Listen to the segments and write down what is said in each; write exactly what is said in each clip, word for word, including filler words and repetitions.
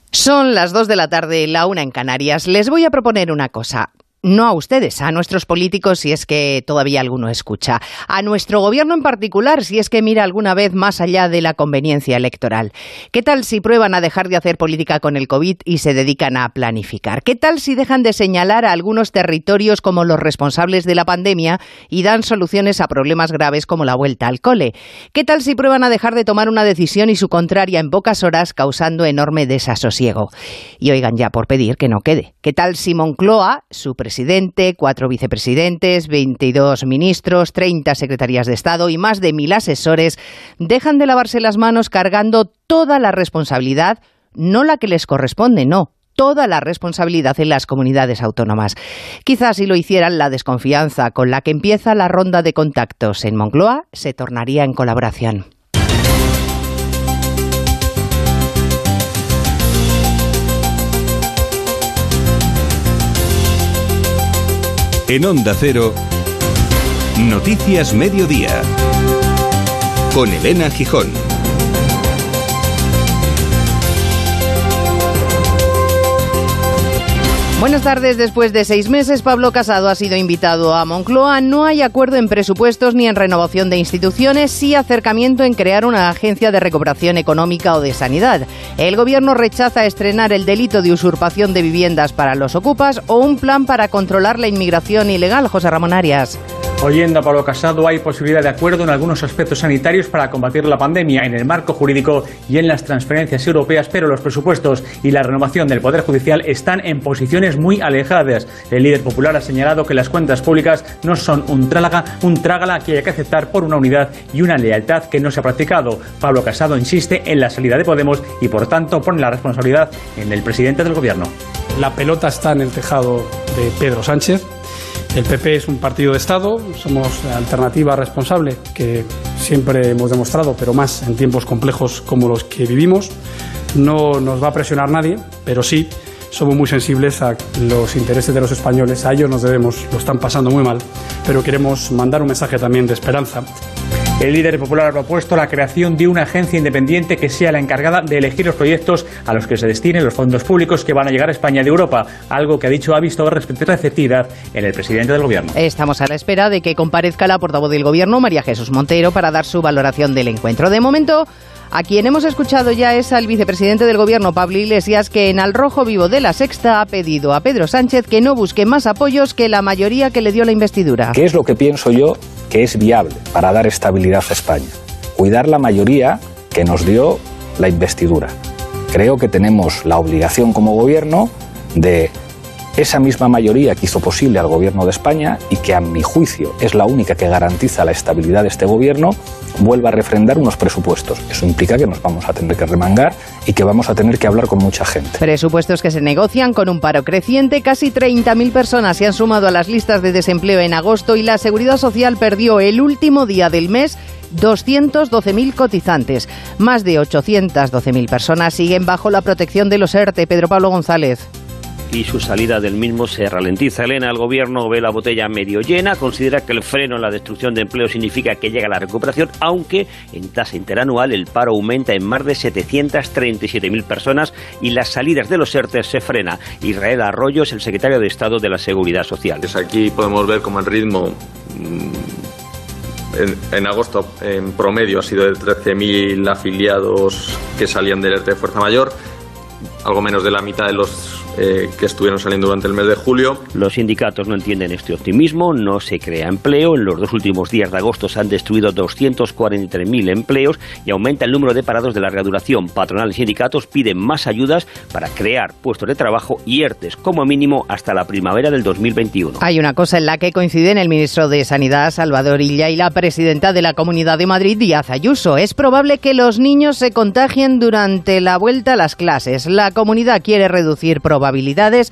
Son las dos de la tarde, la una en Canarias. Les voy a proponer una cosa. No a ustedes, a nuestros políticos, si es que todavía alguno escucha. A nuestro gobierno en particular, si es que mira alguna vez más allá de la conveniencia electoral. ¿Qué tal si prueban a dejar de hacer política con el COVID y se dedican a planificar? ¿Qué tal si dejan de señalar a algunos territorios como los responsables de la pandemia y dan soluciones a problemas graves como la vuelta al cole? ¿Qué tal si prueban a dejar de tomar una decisión y su contraria en pocas horas, causando enorme desasosiego? Y oigan ya, por pedir que no quede. ¿Qué tal si Moncloa, su presidente, cuatro vicepresidentes, veintidós ministros, treinta secretarías de Estado y más de mil asesores dejan de lavarse las manos cargando toda la responsabilidad, no la que les corresponde, no, toda la responsabilidad en las comunidades autónomas? Quizás si lo hicieran, la desconfianza con la que empieza la ronda de contactos en Moncloa se tornaría en colaboración. En Onda Cero, Noticias Mediodía, con Elena Gijón. Buenas tardes. Después de seis meses, Pablo Casado ha sido invitado a Moncloa. No hay acuerdo en presupuestos ni en renovación de instituciones, sí acercamiento en crear una agencia de recuperación económica o de sanidad. El gobierno rechaza estrenar el delito de usurpación de viviendas para los ocupas o un plan para controlar la inmigración ilegal. José Ramón Arias. Oyendo a Pablo Casado, hay posibilidad de acuerdo en algunos aspectos sanitarios para combatir la pandemia, en el marco jurídico y en las transferencias europeas, pero los presupuestos y la renovación del Poder Judicial están en posiciones muy alejadas. El líder popular ha señalado que las cuentas públicas no son un trágala, un trágala que hay que aceptar por una unidad y una lealtad que no se ha practicado. Pablo Casado insiste en la salida de Podemos y, por tanto, pone la responsabilidad en el presidente del gobierno. La pelota está en el tejado de Pedro Sánchez. El P P es un partido de Estado, somos alternativa responsable, que siempre hemos demostrado, pero más en tiempos complejos como los que vivimos. No nos va a presionar nadie, pero sí somos muy sensibles a los intereses de los españoles. A ellos nos debemos, lo están pasando muy mal, pero queremos mandar un mensaje también de esperanza. El líder popular ha propuesto la creación de una agencia independiente que sea la encargada de elegir los proyectos a los que se destinen los fondos públicos que van a llegar a España de Europa, algo que ha dicho ha visto receptividad en el presidente del gobierno. Estamos a la espera de que comparezca la portavoz del gobierno, María Jesús Montero, para dar su valoración del encuentro. De momento, a quien hemos escuchado ya es al vicepresidente del gobierno, Pablo Iglesias, que en Al Rojo Vivo de La Sexta ha pedido a Pedro Sánchez que no busque más apoyos que la mayoría que le dio la investidura. ¿Qué es lo que pienso yo que es viable para dar estabilidad a España? Cuidar la mayoría que nos dio la investidura. Creo que tenemos la obligación como gobierno de esa misma mayoría que hizo posible al gobierno de España y que a mi juicio es la única que garantiza la estabilidad de este gobierno, vuelva a refrendar unos presupuestos. Eso implica que nos vamos a tener que remangar y que vamos a tener que hablar con mucha gente. Presupuestos que se negocian con un paro creciente. Casi treinta mil personas se han sumado a las listas de desempleo en agosto y la Seguridad Social perdió el último día del mes doscientos doce mil cotizantes. Más de ochocientas doce mil personas siguen bajo la protección de los ERTE. Pedro Pablo González. Y su salida del mismo se ralentiza. Elena, el gobierno ve la botella medio llena, considera que el freno en la destrucción de empleo significa que llega la recuperación, aunque en tasa interanual el paro aumenta en más de setecientas treinta y siete mil personas y las salidas de los ERTE se frena. Israel Arroyo es el secretario de Estado de la Seguridad Social. Aquí podemos ver cómo el ritmo en, en agosto en promedio ha sido de trece mil afiliados que salían del ERTE de fuerza mayor, algo menos de la mitad de los Eh, que estuvieron saliendo durante el mes de julio. Los sindicatos no entienden este optimismo, no se crea empleo. En los dos últimos días de agosto se han destruido doscientos cuarenta y tres mil empleos y aumenta el número de parados de larga duración. Patronal y sindicatos piden más ayudas para crear puestos de trabajo y ERTES, como mínimo hasta la primavera del dos mil veintiuno. Hay una cosa en la que coinciden el ministro de Sanidad, Salvador Illa, y la presidenta de la Comunidad de Madrid, Díaz Ayuso. Es probable que los niños se contagien durante la vuelta a las clases. La comunidad quiere reducir probabilidades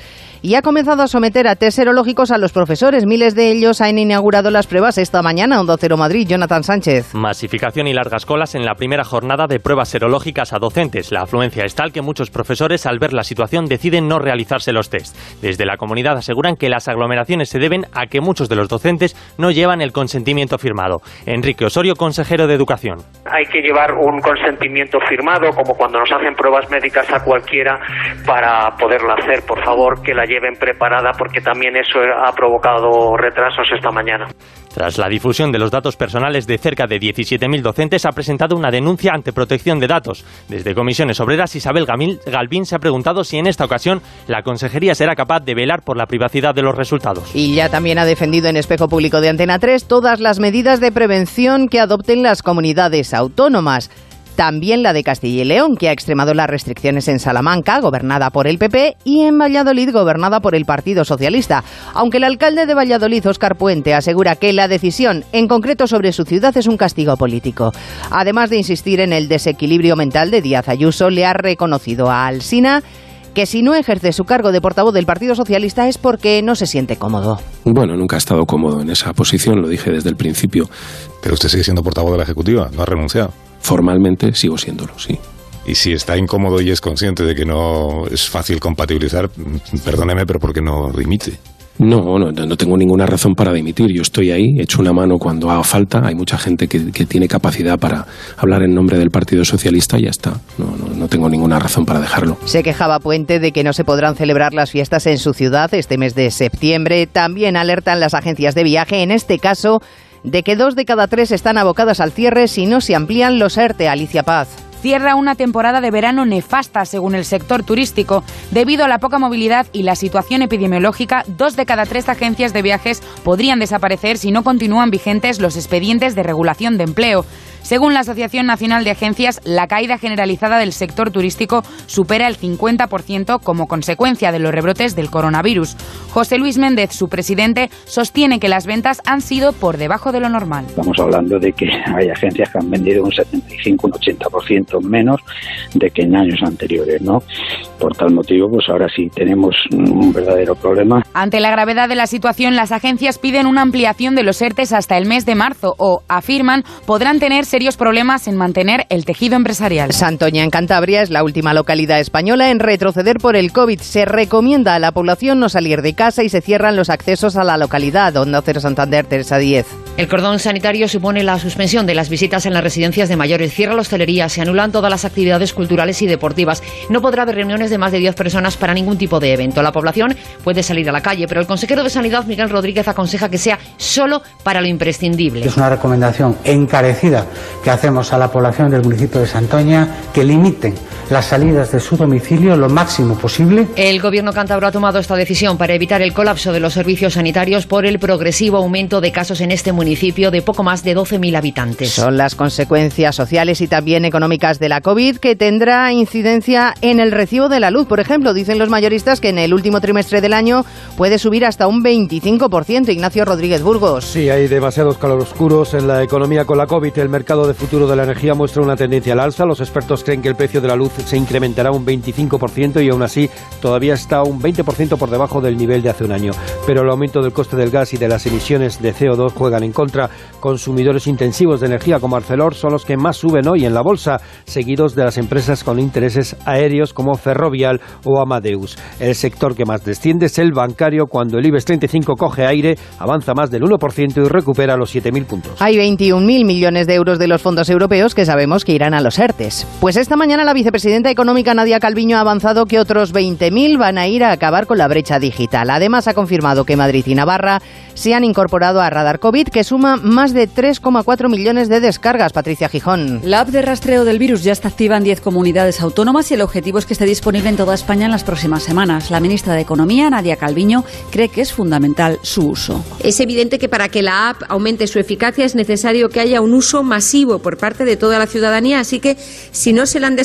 y ha comenzado a someter a test serológicos a los profesores. Miles de ellos han inaugurado las pruebas esta mañana. Onda Cero Madrid, Jonathan Sánchez. Masificación y largas colas en la primera jornada de pruebas serológicas a docentes. La afluencia es tal que muchos profesores, al ver la situación, deciden no realizarse los test. Desde la comunidad aseguran que las aglomeraciones se deben a que muchos de los docentes no llevan el consentimiento firmado. Enrique Osorio, consejero de Educación. Hay que llevar un consentimiento firmado, como cuando nos hacen pruebas médicas a cualquiera, para poderla hacer. Por favor, que la lleven preparada, porque también eso ha provocado retrasos esta mañana. Tras la difusión de los datos personales de cerca de diecisiete mil docentes, ha presentado una denuncia ante Protección de Datos. Desde Comisiones Obreras, Isabel Galvín se ha preguntado si en esta ocasión la Consejería será capaz de velar por la privacidad de los resultados. Y ya también ha defendido en Espejo Público de Antena tres todas las medidas de prevención que adopten las comunidades autónomas. También la de Castilla y León, que ha extremado las restricciones en Salamanca, gobernada por el P P, y en Valladolid, gobernada por el Partido Socialista. Aunque el alcalde de Valladolid, Óscar Puente, asegura que la decisión, en concreto sobre su ciudad, es un castigo político. Además de insistir en el desequilibrio mental de Díaz Ayuso, le ha reconocido a Alsina que si no ejerce su cargo de portavoz del Partido Socialista es porque no se siente cómodo. Bueno, nunca ha estado cómodo en esa posición, lo dije desde el principio. Pero usted sigue siendo portavoz de la Ejecutiva, no ha renunciado. Formalmente sigo siéndolo, sí. Y si está incómodo y es consciente de que no es fácil compatibilizar, perdóneme, pero ¿por qué no dimite? No, no, no tengo ninguna razón para dimitir. Yo estoy ahí, echo una mano cuando haga falta. Hay mucha gente que, que tiene capacidad para hablar en nombre del Partido Socialista y ya está. No, no, no tengo ninguna razón para dejarlo. Se quejaba Puente de que no se podrán celebrar las fiestas en su ciudad este mes de septiembre. También alertan las agencias de viaje, en este caso, de que dos de cada tres están abocadas al cierre si no se amplían los ERTE. Alicia Paz. Cierra una temporada de verano nefasta, según el sector turístico. Debido a la poca movilidad y la situación epidemiológica, dos de cada tres agencias de viajes podrían desaparecer si no continúan vigentes los expedientes de regulación de empleo. Según la Asociación Nacional de Agencias, la caída generalizada del sector turístico supera el cincuenta por ciento como consecuencia de los rebrotes del coronavirus. José Luis Méndez, su presidente, sostiene que las ventas han sido por debajo de lo normal. Estamos hablando de que hay agencias que han vendido un setenta y cinco, un ochenta por ciento menos de que en años anteriores, ¿no? Por tal motivo, pues ahora sí tenemos un verdadero problema. Ante la gravedad de la situación, las agencias piden una ampliación de los ERTEs hasta el mes de marzo o, afirman, podrán tener serios problemas en mantener el tejido empresarial. Santoña, en Cantabria, es la última localidad española en retroceder por el COVID. Se recomienda a la población no salir de casa y se cierran los accesos a la localidad. Onda Cero Santander, Teresa Díez. El cordón sanitario supone la suspensión de las visitas en las residencias de mayores. Cierra la hostelería, se anulan todas las actividades culturales y deportivas. No podrá haber reuniones de más de diez personas para ningún tipo de evento. La población puede salir a la calle, pero el consejero de Sanidad, Miguel Rodríguez, aconseja que sea solo para lo imprescindible. Es una recomendación encarecida que hacemos a la población del municipio de Santoña, que limiten las salidas de su domicilio lo máximo posible. El gobierno cántabro ha tomado esta decisión para evitar el colapso de los servicios sanitarios por el progresivo aumento de casos en este municipio de poco más de doce mil habitantes. Son las consecuencias sociales y también económicas de la COVID, que tendrá incidencia en el recibo de la luz. Por ejemplo, dicen los mayoristas que en el último trimestre del año puede subir hasta un veinticinco por ciento. Ignacio Rodríguez Burgos. Sí, hay demasiados claroscuros en la economía con la COVID. El mercado de futuro de la energía muestra una tendencia al alza. Los expertos creen que el precio de la luz se incrementará un veinticinco por ciento y aún así todavía está un veinte por ciento por debajo del nivel de hace un año. Pero el aumento del coste del gas y de las emisiones de C O dos juegan en contra. Consumidores intensivos de energía como Arcelor son los que más suben hoy en la bolsa, seguidos de las empresas con intereses aéreos como Ferrovial o Amadeus. El sector que más desciende es el bancario. Cuando el IBEX treinta y cinco coge aire, avanza más del uno por ciento y recupera los siete mil puntos. Hay veintiún mil millones de euros de los fondos europeos que sabemos que irán a los ERTEs. Pues esta mañana la vicepresidenta económica Nadia Calviño ha avanzado que otros veinte mil van a ir a acabar con la brecha digital. Además, ha confirmado que Madrid y Navarra se han incorporado a Radar COVID, que suma más de tres coma cuatro millones de descargas. Patricia Gijón. La app de rastreo del virus ya está activa en diez comunidades autónomas y el objetivo es que esté disponible en toda España en las próximas semanas. La ministra de Economía, Nadia Calviño, cree que es fundamental su uso. Es evidente que para que la app aumente su eficacia es necesario que haya un uso masivo por parte de toda la ciudadanía, así que si no se la han descargado todas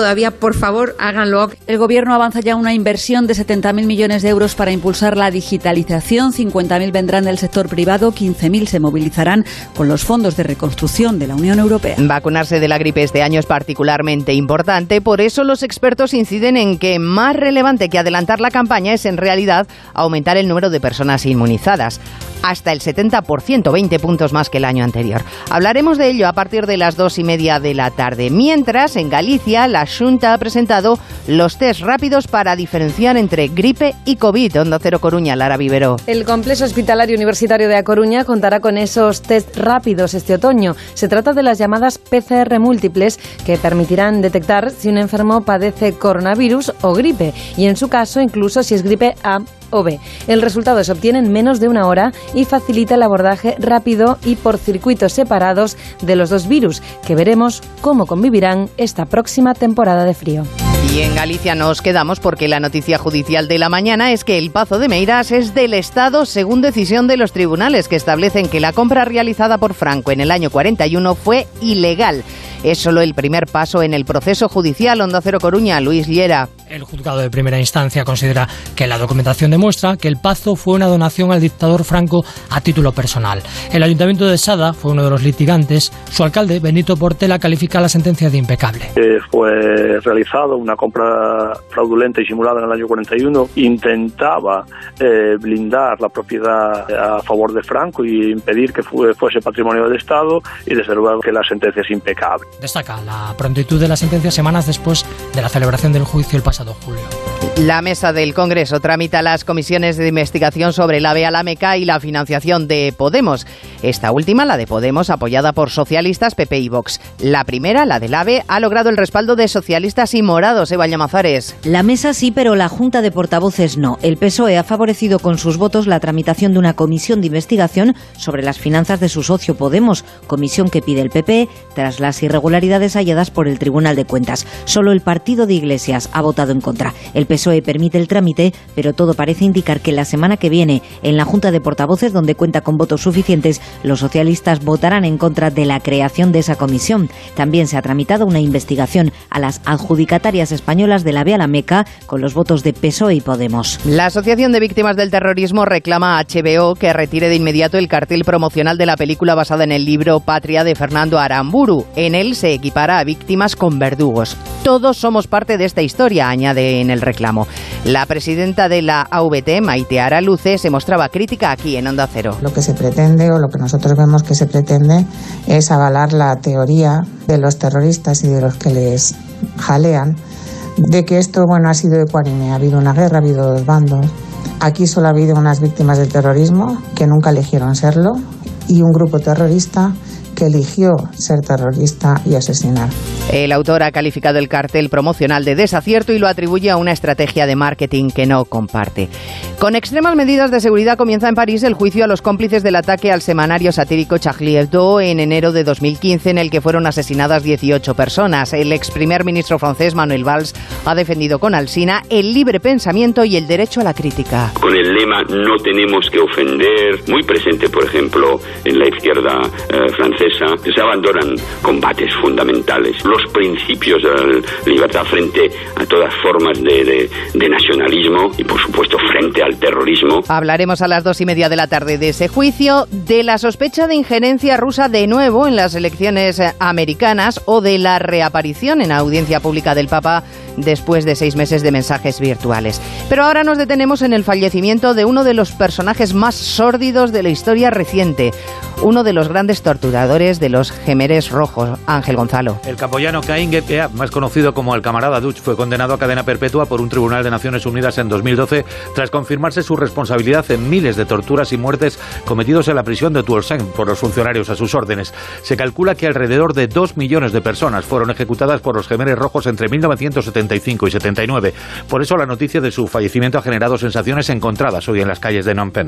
todavía, por favor, háganlo. El Gobierno avanza ya una inversión de setenta mil millones de euros para impulsar la digitalización. cincuenta mil vendrán del sector privado, quince mil se movilizarán con los fondos de reconstrucción de la Unión Europea. Vacunarse de la gripe este año es particularmente importante, por eso los expertos inciden en que más relevante que adelantar la campaña es en realidad aumentar el número de personas inmunizadas. Hasta el setenta por ciento, veinte puntos más que el año anterior. Hablaremos de ello a partir de las dos y media de la tarde. Mientras, en Galicia, la Xunta ha presentado los test rápidos para diferenciar entre gripe y COVID. Onda Cero Coruña, Lara Vivero. El Complejo Hospitalario Universitario de A Coruña contará con esos test rápidos este otoño. Se trata de las llamadas P C R múltiples, que permitirán detectar si un enfermo padece coronavirus o gripe, y en su caso incluso si es gripe A o B. El resultado se obtiene en menos de una hora y facilita el abordaje rápido y por circuitos separados de los dos virus, que veremos cómo convivirán esta próxima temporada de frío. Y en Galicia nos quedamos porque la noticia judicial de la mañana es que el Pazo de Meirás es del Estado según decisión de los tribunales, que establecen que la compra realizada por Franco en el año cuarenta y uno fue ilegal. Es solo el primer paso en el proceso judicial. Onda Cero Coruña, Luis Llera. El juzgado de primera instancia considera que la documentación demuestra que el Pazo fue una donación al dictador Franco a título personal. El Ayuntamiento de Sada fue uno de los litigantes. Su alcalde, Benito Portela, califica la sentencia de impecable. Eh, fue realizado una compra fraudulenta y simulada en el año cuarenta y uno. Intentaba eh, blindar la propiedad a favor de Franco y impedir que fue, fuese patrimonio del Estado, y desde luego que la sentencia es impecable. Destaca la prontitud de la sentencia semanas después de la celebración del juicio el pasado julio. La mesa del Congreso tramita las comisiones de investigación sobre el AVE a la Meca y la financiación de Podemos. Esta última, la de Podemos, apoyada por socialistas, P P y Vox. La primera, la del AVE, ha logrado el respaldo de socialistas y morados. Eva Llamazares. La mesa sí, pero la Junta de Portavoces no. El P S O E ha favorecido con sus votos la tramitación de una comisión de investigación sobre las finanzas de su socio Podemos, comisión que pide el P P tras las irregularidades halladas por el Tribunal de Cuentas. Solo el partido de Iglesias ha votado en contra. El P S O E permite el trámite, pero todo parece indicar que la semana que viene, en la Junta de Portavoces, donde cuenta con votos suficientes, los socialistas votarán en contra de la creación de esa comisión. También se ha tramitado una investigación a las adjudicatarias españolas de la AVE a la Meca, con los votos de P S O E y Podemos. La Asociación de Víctimas del Terrorismo reclama a H B O que retire de inmediato el cartel promocional de la película basada en el libro Patria de Fernando Aramburu. En él se equipara a víctimas con verdugos. Todos somos parte de esta historia, añade en el reclamo. La presidenta de la A V T, Maite Araluce, se mostraba crítica aquí en Onda Cero. Lo que se pretende, o lo que nosotros vemos que se pretende, es avalar la teoría de los terroristas y de los que les jalean, de que esto, bueno, ha sido ecuánime. Ha habido una guerra, ha habido dos bandos. Aquí solo ha habido unas víctimas del terrorismo que nunca eligieron serlo, y un grupo terrorista que eligió ser terrorista y asesinar. El autor ha calificado el cartel promocional de desacierto y lo atribuye a una estrategia de marketing que no comparte. Con extremas medidas de seguridad comienza en París el juicio a los cómplices del ataque al semanario satírico Charlie Hebdo en enero de dos mil quince, en el que fueron asesinadas dieciocho personas. El ex primer ministro francés Manuel Valls ha defendido con alsina el libre pensamiento y el derecho a la crítica. Con el lema "no tenemos que ofender", muy presente, por ejemplo, en la izquierda eh, francesa, se abandonan combates fundamentales, los principios de la libertad frente a todas formas de, de, de nacionalismo y, por supuesto, frente al terrorismo. Hablaremos a las dos y media de la tarde de ese juicio, de la sospecha de injerencia rusa de nuevo en las elecciones americanas o de la reaparición en audiencia pública del Papa después de seis meses de mensajes virtuales. Pero ahora nos detenemos en el fallecimiento de uno de los personajes más sórdidos de la historia reciente, uno de los grandes torturadores de los Jemeres Rojos, Ángel Gonzalo. El camboyano Caín Gepeab, más conocido como el Camarada Duch, fue condenado a cadena perpetua por un tribunal de Naciones Unidas en dos mil doce tras confirmarse su responsabilidad en miles de torturas y muertes cometidos en la prisión de Tuol Sleng por los funcionarios a sus órdenes. Se calcula que alrededor de dos millones de personas fueron ejecutadas por los Jemeres Rojos entre mil novecientos setenta y cinco y setenta y nueve. Por eso la noticia de su fallecimiento ha generado sensaciones encontradas hoy en las calles de Phnom Penh.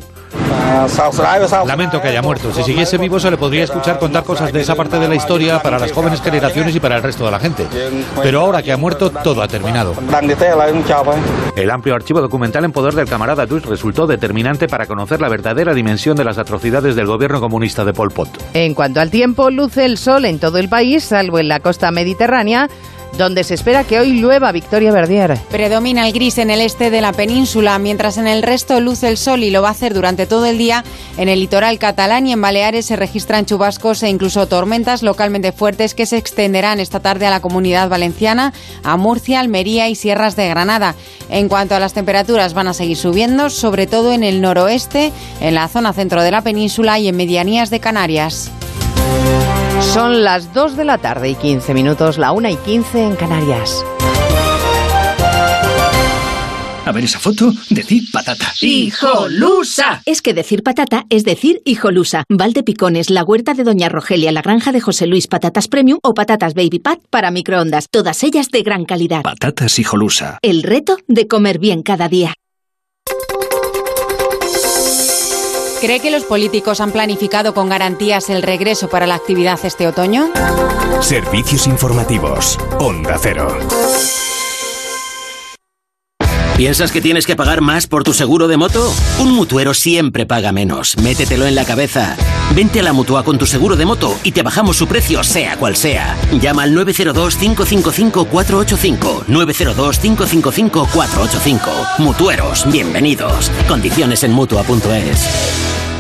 Lamento que haya muerto. Si siguiese vivo se le podría escuchar contar cosas de esa parte de la historia para las jóvenes generaciones y para el resto de la gente. Pero ahora que ha muerto, todo ha terminado. El amplio archivo documental en poder del Camarada Duch resultó determinante para conocer la verdadera dimensión de las atrocidades del gobierno comunista de Pol Pot. En cuanto al tiempo, luce el sol en todo el país, salvo en la costa mediterránea, donde se espera que hoy llueva. Victoria Verdier. Predomina el gris en el este de la península, mientras en el resto luce el sol y lo va a hacer durante todo el día. En el litoral catalán y en Baleares se registran chubascos e incluso tormentas localmente fuertes que se extenderán esta tarde a la Comunidad Valenciana, a Murcia, Almería y Sierras de Granada. En cuanto a las temperaturas, van a seguir subiendo, sobre todo en el noroeste, en la zona centro de la península y en medianías de Canarias. Son las dos de la tarde y quince minutos, la una y quince en Canarias. A ver esa foto, decir patata. ¡Hijolusa! Es que decir patata es decir hijolusa. Valdepicones, la huerta de Doña Rogelia, la granja de José Luis, patatas premium o patatas baby pat para microondas. Todas ellas de gran calidad. Patatas hijolusa. El reto de comer bien cada día. ¿Cree que los políticos han planificado con garantías el regreso para la actividad este otoño? Servicios informativos. Onda Cero. ¿Piensas que tienes que pagar más por tu seguro de moto? Un mutuero siempre paga menos. Métetelo en la cabeza. Vente a la Mutua con tu seguro de moto y te bajamos su precio, sea cual sea. Llama al nueve cero dos, cinco cinco cinco, cuatro ocho cinco. nueve cero dos, cinco cinco cinco, cuatro ocho cinco. Mutueros, bienvenidos. Condiciones en Mutua punto es.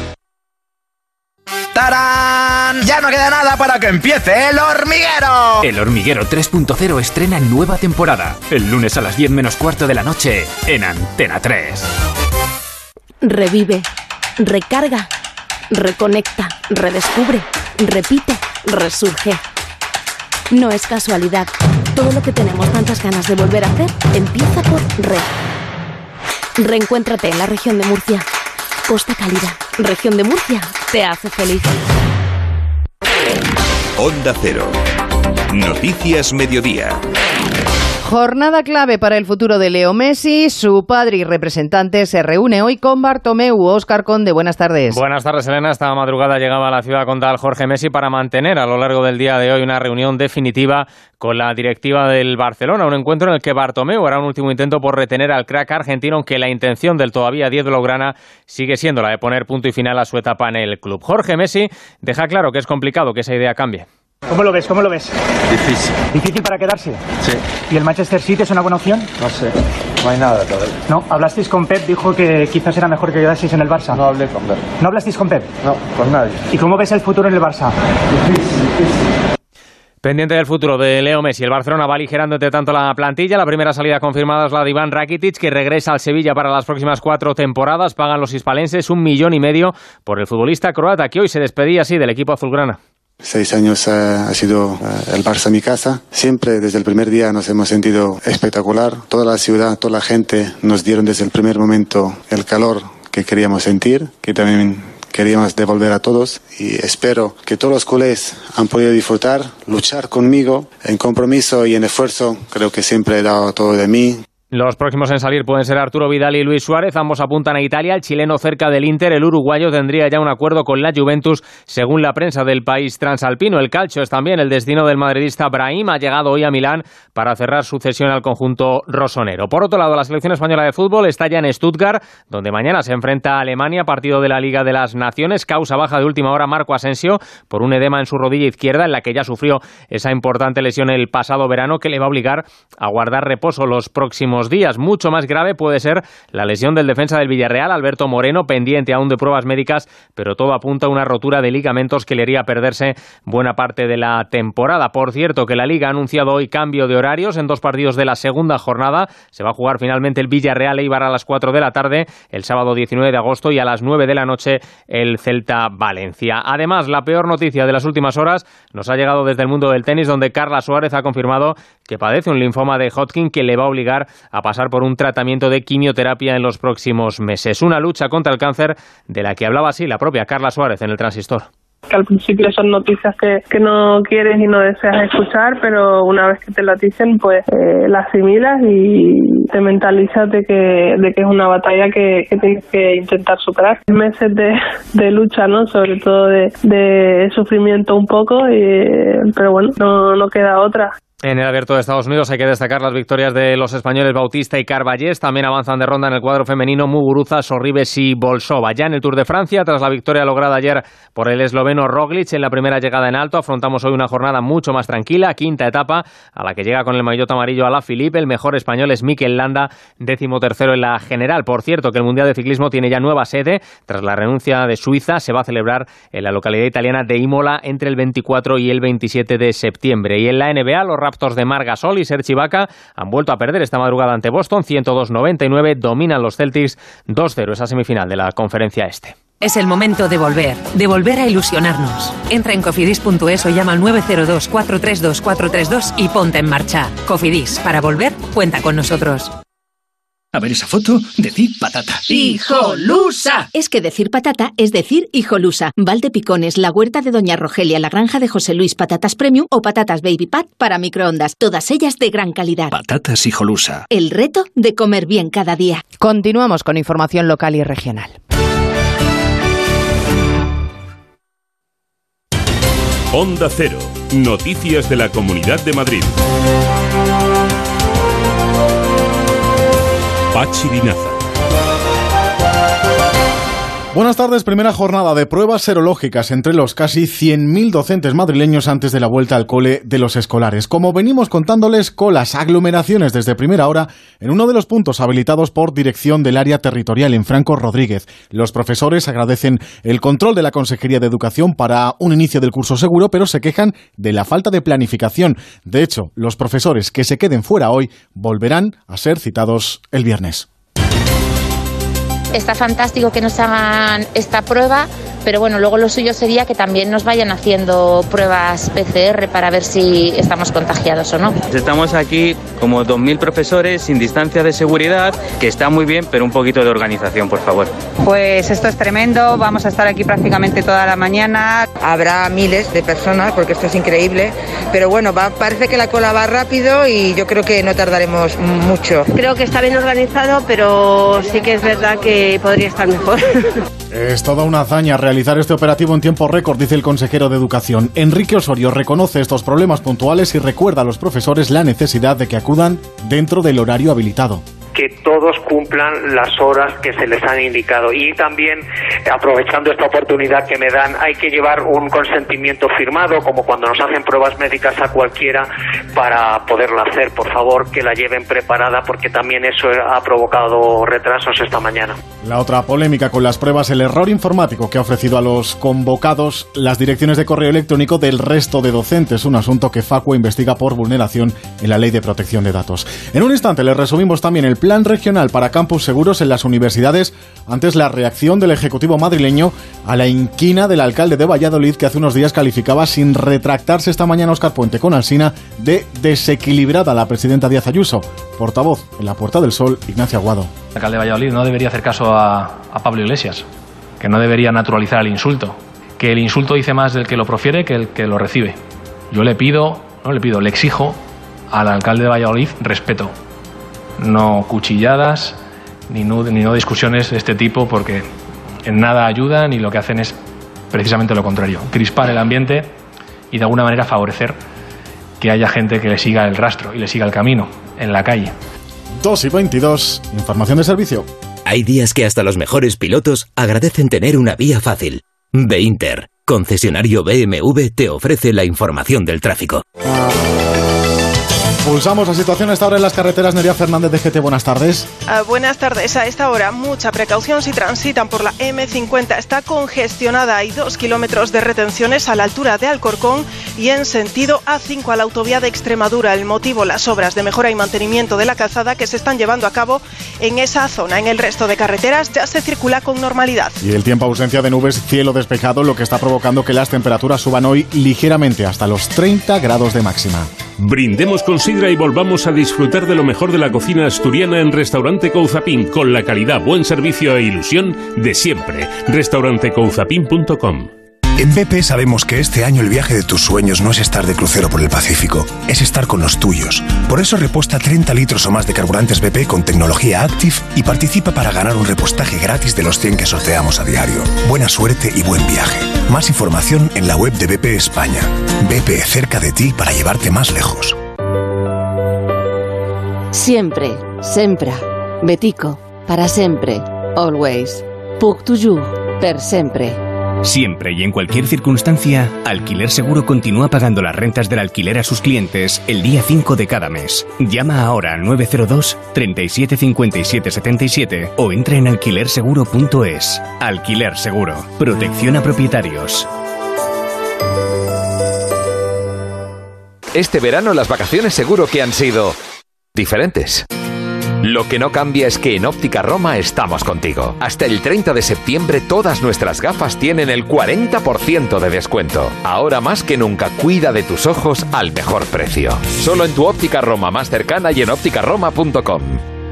¡Tarán! ¡Ya no queda nada para que empiece El Hormiguero! El Hormiguero tres punto cero estrena nueva temporada. El lunes a las diez menos cuarto de la noche en Antena tres. Revive, recarga, reconecta, redescubre, repite, resurge. No es casualidad. Todo lo que tenemos tantas ganas de volver a hacer empieza por Re. Reencuéntrate en la región de Murcia. Costa Cálida, región de Murcia, te hace feliz. Onda Cero. Noticias Mediodía. Jornada clave para el futuro de Leo Messi. Su padre y representante se reúne hoy con Bartomeu. Óscar Conde, buenas tardes. Buenas tardes, Elena. Esta madrugada llegaba a la ciudad condal Jorge Messi para mantener a lo largo del día de hoy una reunión definitiva con la directiva del Barcelona. Un encuentro en el que Bartomeu hará un último intento por retener al crack argentino, aunque la intención del todavía diez blaugrana sigue siendo la de poner punto y final a su etapa en el club. Jorge Messi deja claro que es complicado que esa idea cambie. ¿Cómo lo ves? ¿Cómo lo ves? Difícil. ¿Difícil para quedarse? Sí. ¿Y el Manchester City es una buena opción? No sé, no hay nada todavía. No, hablasteis con Pep, dijo que quizás era mejor que quedaseis en el Barça. No hablé con Pep. ¿No hablasteis con Pep? No, con nadie. ¿Y cómo ves el futuro en el Barça? Difícil, difícil. Pendiente del futuro de Leo Messi, el Barcelona va aligerando entre tanto la plantilla. La primera salida confirmada es la de Iván Rakitic, que regresa al Sevilla para las próximas cuatro temporadas. Pagan los hispalenses un millón y medio por el futbolista croata, que hoy se despedía así del equipo azulgrana. Seis años uh, ha sido uh, el Barça mi casa. Siempre desde el primer día nos hemos sentido espectacular. Toda la ciudad, toda la gente nos dieron desde el primer momento el calor que queríamos sentir, que también queríamos devolver a todos. Y espero que todos los culés han podido disfrutar, luchar conmigo en compromiso y en esfuerzo. Creo que siempre he dado todo de mí. Los próximos en salir pueden ser Arturo Vidal y Luis Suárez, ambos apuntan a Italia, el chileno cerca del Inter, el uruguayo tendría ya un acuerdo con la Juventus, según la prensa del país transalpino. El calcio es también el destino del madridista Brahim, ha llegado hoy a Milán para cerrar su cesión al conjunto rosonero. Por otro lado, la selección española de fútbol está ya en Stuttgart, donde mañana se enfrenta a Alemania, partido de la Liga de las Naciones, causa baja de última hora Marco Asensio por un edema en su rodilla izquierda, en la que ya sufrió esa importante lesión el pasado verano, que le va a obligar a guardar reposo los próximos días. Mucho más grave puede ser la lesión del defensa del Villarreal, Alberto Moreno, pendiente aún de pruebas médicas, pero todo apunta a una rotura de ligamentos que le haría perderse buena parte de la temporada. Por cierto, que la Liga ha anunciado hoy cambio de horarios en dos partidos de la segunda jornada. Se va a jugar finalmente el Villarreal Eibar a las cuatro de la tarde, el sábado diecinueve de agosto, y a las nueve de la noche el Celta Valencia. Además, la peor noticia de las últimas horas nos ha llegado desde el mundo del tenis, donde Carla Suárez ha confirmado que padece un linfoma de Hodgkin que le va a obligar a pasar por un tratamiento de quimioterapia en los próximos meses. Una lucha contra el cáncer de la que hablaba así la propia Carla Suárez en el Transistor. Que al principio son noticias que, que no quieres y no deseas escuchar, pero una vez que te las dicen, pues eh, las asimilas y te mentalizas de que, de que es una batalla que, que tienes que intentar superar. Meses de, de lucha, ¿no? Sobre todo de, de sufrimiento un poco, y, pero bueno, no, no queda otra. En el Abierto de Estados Unidos hay que destacar las victorias de los españoles Bautista y Carballés. También avanzan de ronda en el cuadro femenino Muguruza, Sorribes y Bolsova. Ya en el Tour de Francia, tras la victoria lograda ayer por el esloveno Roglic en la primera llegada en alto, afrontamos hoy una jornada mucho más tranquila, quinta etapa, a la que llega con el maillot amarillo Alaphilippe. El mejor español es Mikel Landa, décimo tercero en la general. Por cierto, que el Mundial de Ciclismo tiene ya nueva sede. Tras la renuncia de Suiza, se va a celebrar en la localidad italiana de Imola entre el veinticuatro y el veintisiete de septiembre. Y en la N B A, los Raptors de Marc Gasol y Serge Ibaka han vuelto a perder esta madrugada ante Boston, ciento dos noventa y nueve, dominan los Celtics dos cero, esa semifinal de la conferencia este. Es el momento de volver, de volver a ilusionarnos. Entra en cofidis punto es o llama al nueve cero dos, cuatro tres dos, cuatro tres dos y ponte en marcha. Cofidis, para volver, cuenta con nosotros. A ver esa foto, decir patata. ¡Hijolusa! Es que decir patata es decir hijolusa. Valdepicones, la huerta de doña Rogelia, la granja de José Luis, patatas premium o patatas baby pat para microondas. Todas ellas de gran calidad. Patatas hijolusa. El reto de comer bien cada día. Continuamos con información local y regional. Onda Cero. Noticias de la Comunidad de Madrid. Pachi Linaza. Buenas tardes. Primera jornada de pruebas serológicas entre los casi cien mil docentes madrileños antes de la vuelta al cole de los escolares. Como venimos contándoles, colas, aglomeraciones desde primera hora en uno de los puntos habilitados por dirección del área territorial en Franco Rodríguez. Los profesores agradecen el control de la Consejería de Educación para un inicio del curso seguro, pero se quejan de la falta de planificación. De hecho, los profesores que se queden fuera hoy volverán a ser citados el viernes. Está fantástico que nos hagan esta prueba, pero bueno, luego lo suyo sería que también nos vayan haciendo pruebas P C R para ver si estamos contagiados o no. Estamos aquí como dos mil profesores sin distancia de seguridad, que está muy bien, pero un poquito de organización, por favor. Pues esto es tremendo, vamos a estar aquí prácticamente toda la mañana. Habrá miles de personas, porque esto es increíble, pero bueno, va, parece que la cola va rápido y yo creo que no tardaremos mucho. Creo que está bien organizado, pero sí que es verdad que podría estar mejor. Es toda una hazaña realizar este operativo en tiempo récord, dice el consejero de Educación. Enrique Osorio reconoce estos problemas puntuales y recuerda a los profesores la necesidad de que acudan dentro del horario habilitado. Que todos cumplan las horas que se les han indicado. Y también, aprovechando esta oportunidad que me dan, hay que llevar un consentimiento firmado, como cuando nos hacen pruebas médicas a cualquiera, para poderla hacer. Por favor, que la lleven preparada, porque también eso ha provocado retrasos esta mañana. La otra polémica con las pruebas, el error informático que ha ofrecido a los convocados las direcciones de correo electrónico del resto de docentes, un asunto que Facua investiga por vulneración en la Ley de Protección de Datos. En un instante les resumimos también el plan regional para campus seguros en las universidades, antes la reacción del Ejecutivo madrileño a la inquina del alcalde de Valladolid, que hace unos días calificaba, sin retractarse esta mañana Óscar Puente con Alsina, de desequilibrada a la presidenta Díaz Ayuso. Portavoz en la Puerta del Sol, Ignacio Aguado. El alcalde de Valladolid no debería hacer caso a, a Pablo Iglesias, que no debería naturalizar el insulto, que el insulto dice más del que lo profiere que el que lo recibe. Yo le pido, no le pido, le exijo al alcalde de Valladolid respeto. No cuchilladas, ni no, ni no discusiones de este tipo, porque en nada ayudan y lo que hacen es precisamente lo contrario, crispar el ambiente y de alguna manera favorecer que haya gente que le siga el rastro y le siga el camino en la calle. dos y veintidós, información de servicio. Hay días que hasta los mejores pilotos agradecen tener una vía fácil. Beinter, concesionario B M W, te ofrece la información del tráfico. Pulsamos la situación a esta hora en las carreteras. Nerea Fernández de G T, buenas tardes. Uh, buenas tardes. A esta hora, mucha precaución si transitan por la eme cincuenta. Está congestionada. Hay dos kilómetros de retenciones a la altura de Alcorcón y en sentido A cinco a la autovía de Extremadura. El motivo, las obras de mejora y mantenimiento de la calzada que se están llevando a cabo en esa zona. En el resto de carreteras ya se circula con normalidad. Y el tiempo, ausencia de nubes, cielo despejado, lo que está provocando que las temperaturas suban hoy ligeramente hasta los treinta grados de máxima. Brindemos con sidra y volvamos a disfrutar de lo mejor de la cocina asturiana en Restaurante Couzapin, con la calidad, buen servicio e ilusión de siempre. restaurante couzapin punto com. En B P sabemos que este año el viaje de tus sueños no es estar de crucero por el Pacífico, es estar con los tuyos. Por eso reposta treinta litros o más de carburantes B P con tecnología Active y participa para ganar un repostaje gratis de los cien que sorteamos a diario. Buena suerte y buen viaje. Más información en la web de B P España. B P, cerca de ti para llevarte más lejos. Siempre, sempre, Betico, para sempre, always, puc toujours, per sempre. Siempre y en cualquier circunstancia, Alquiler Seguro continúa pagando las rentas del alquiler a sus clientes el día cinco de cada mes. Llama ahora al nueve cero dos, treinta y siete, cincuenta y siete, setenta y siete o entra en alquiler seguro punto es. Alquiler Seguro. Protección a propietarios. Este verano las vacaciones seguro que han sido diferentes. Lo que no cambia es que en Óptica Roma estamos contigo. Hasta el treinta de septiembre todas nuestras gafas tienen el cuarenta por ciento de descuento. Ahora más que nunca cuida de tus ojos al mejor precio. Solo en tu Óptica Roma más cercana y en óptica roma punto com.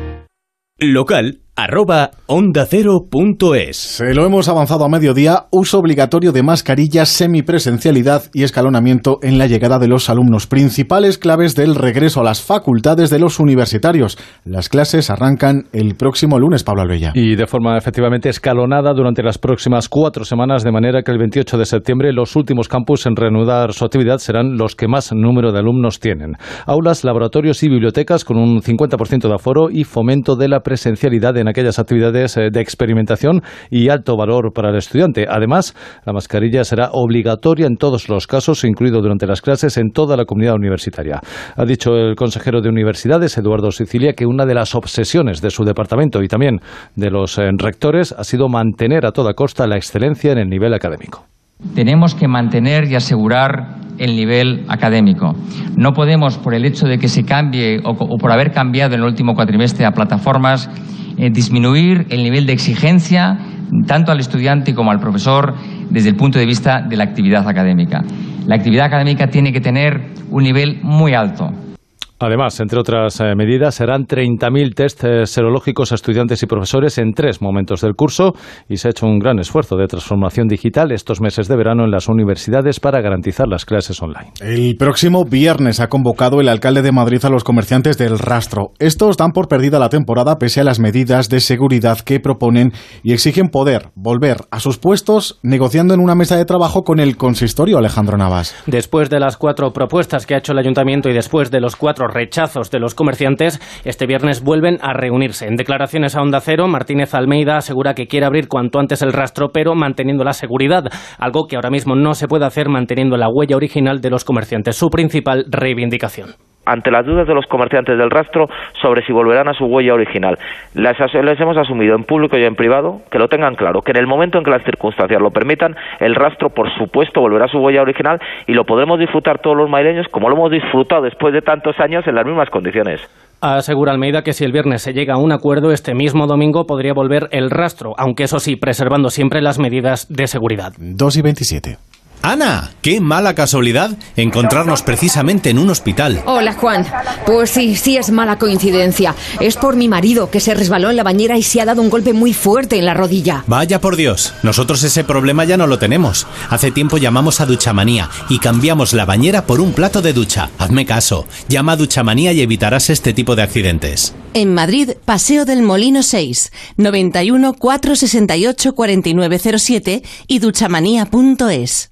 Local arroba onda cero punto es. Se lo hemos avanzado a mediodía. Uso obligatorio de mascarillas, semipresencialidad y escalonamiento en la llegada de los alumnos. Principales claves del regreso a las facultades de los universitarios. Las clases arrancan el próximo lunes, Pablo Albella. Y de forma efectivamente escalonada durante las próximas cuatro semanas, de manera que el veintiocho de septiembre los últimos campus en reanudar su actividad serán los que más número de alumnos tienen. Aulas, laboratorios y bibliotecas con un cincuenta por ciento de aforo y fomento de la presencialidad en aquellas actividades de experimentación y alto valor para el estudiante. Además, la mascarilla será obligatoria en todos los casos, incluido durante las clases en toda la comunidad universitaria. Ha dicho el consejero de Universidades, Eduardo Sicilia, que una de las obsesiones de su departamento y también de los eh, rectores ha sido mantener a toda costa la excelencia en el nivel académico. Tenemos que mantener y asegurar el nivel académico. No podemos, por el hecho de que se cambie o, o por haber cambiado en el último cuatrimestre a plataformas, eh, disminuir el nivel de exigencia tanto al estudiante como al profesor desde el punto de vista de la actividad académica. La actividad académica tiene que tener un nivel muy alto. Además, entre otras eh, medidas, serán treinta mil test eh, serológicos a estudiantes y profesores en tres momentos del curso y se ha hecho un gran esfuerzo de transformación digital estos meses de verano en las universidades para garantizar las clases online. El próximo viernes ha convocado el alcalde de Madrid a los comerciantes del Rastro. Estos dan por perdida la temporada pese a las medidas de seguridad que proponen y exigen poder volver a sus puestos negociando en una mesa de trabajo con el consistorio. Alejandro Navas. Después de las cuatro propuestas que ha hecho el ayuntamiento y después de los cuatro rechazos de los comerciantes, este viernes vuelven a reunirse. En declaraciones a Onda Cero, Martínez Almeida asegura que quiere abrir cuanto antes el Rastro, pero manteniendo la seguridad, algo que ahora mismo no se puede hacer manteniendo la huella original de los comerciantes, su principal reivindicación. Ante las dudas de los comerciantes del Rastro sobre si volverán a su huella original, les, les hemos asumido en público y en privado que lo tengan claro, que en el momento en que las circunstancias lo permitan, el Rastro por supuesto volverá a su huella original y lo podremos disfrutar todos los madrileños como lo hemos disfrutado después de tantos años en las mismas condiciones. Asegura Almeida que si el viernes se llega a un acuerdo, este mismo domingo podría volver el Rastro, aunque eso sí, preservando siempre las medidas de seguridad. dos y veintisiete. Ana, qué mala casualidad encontrarnos precisamente en un hospital. Hola, Juan. Pues sí, sí es mala coincidencia. Es por mi marido, que se resbaló en la bañera y se ha dado un golpe muy fuerte en la rodilla. Vaya por Dios, nosotros ese problema ya no lo tenemos. Hace tiempo llamamos a Duchamanía y cambiamos la bañera por un plato de ducha. Hazme caso, llama a Duchamanía y evitarás este tipo de accidentes. En Madrid, Paseo del Molino seis, noventa y uno, cuatrocientos sesenta y ocho, cuarenta y nueve cero siete y duchamanía punto es.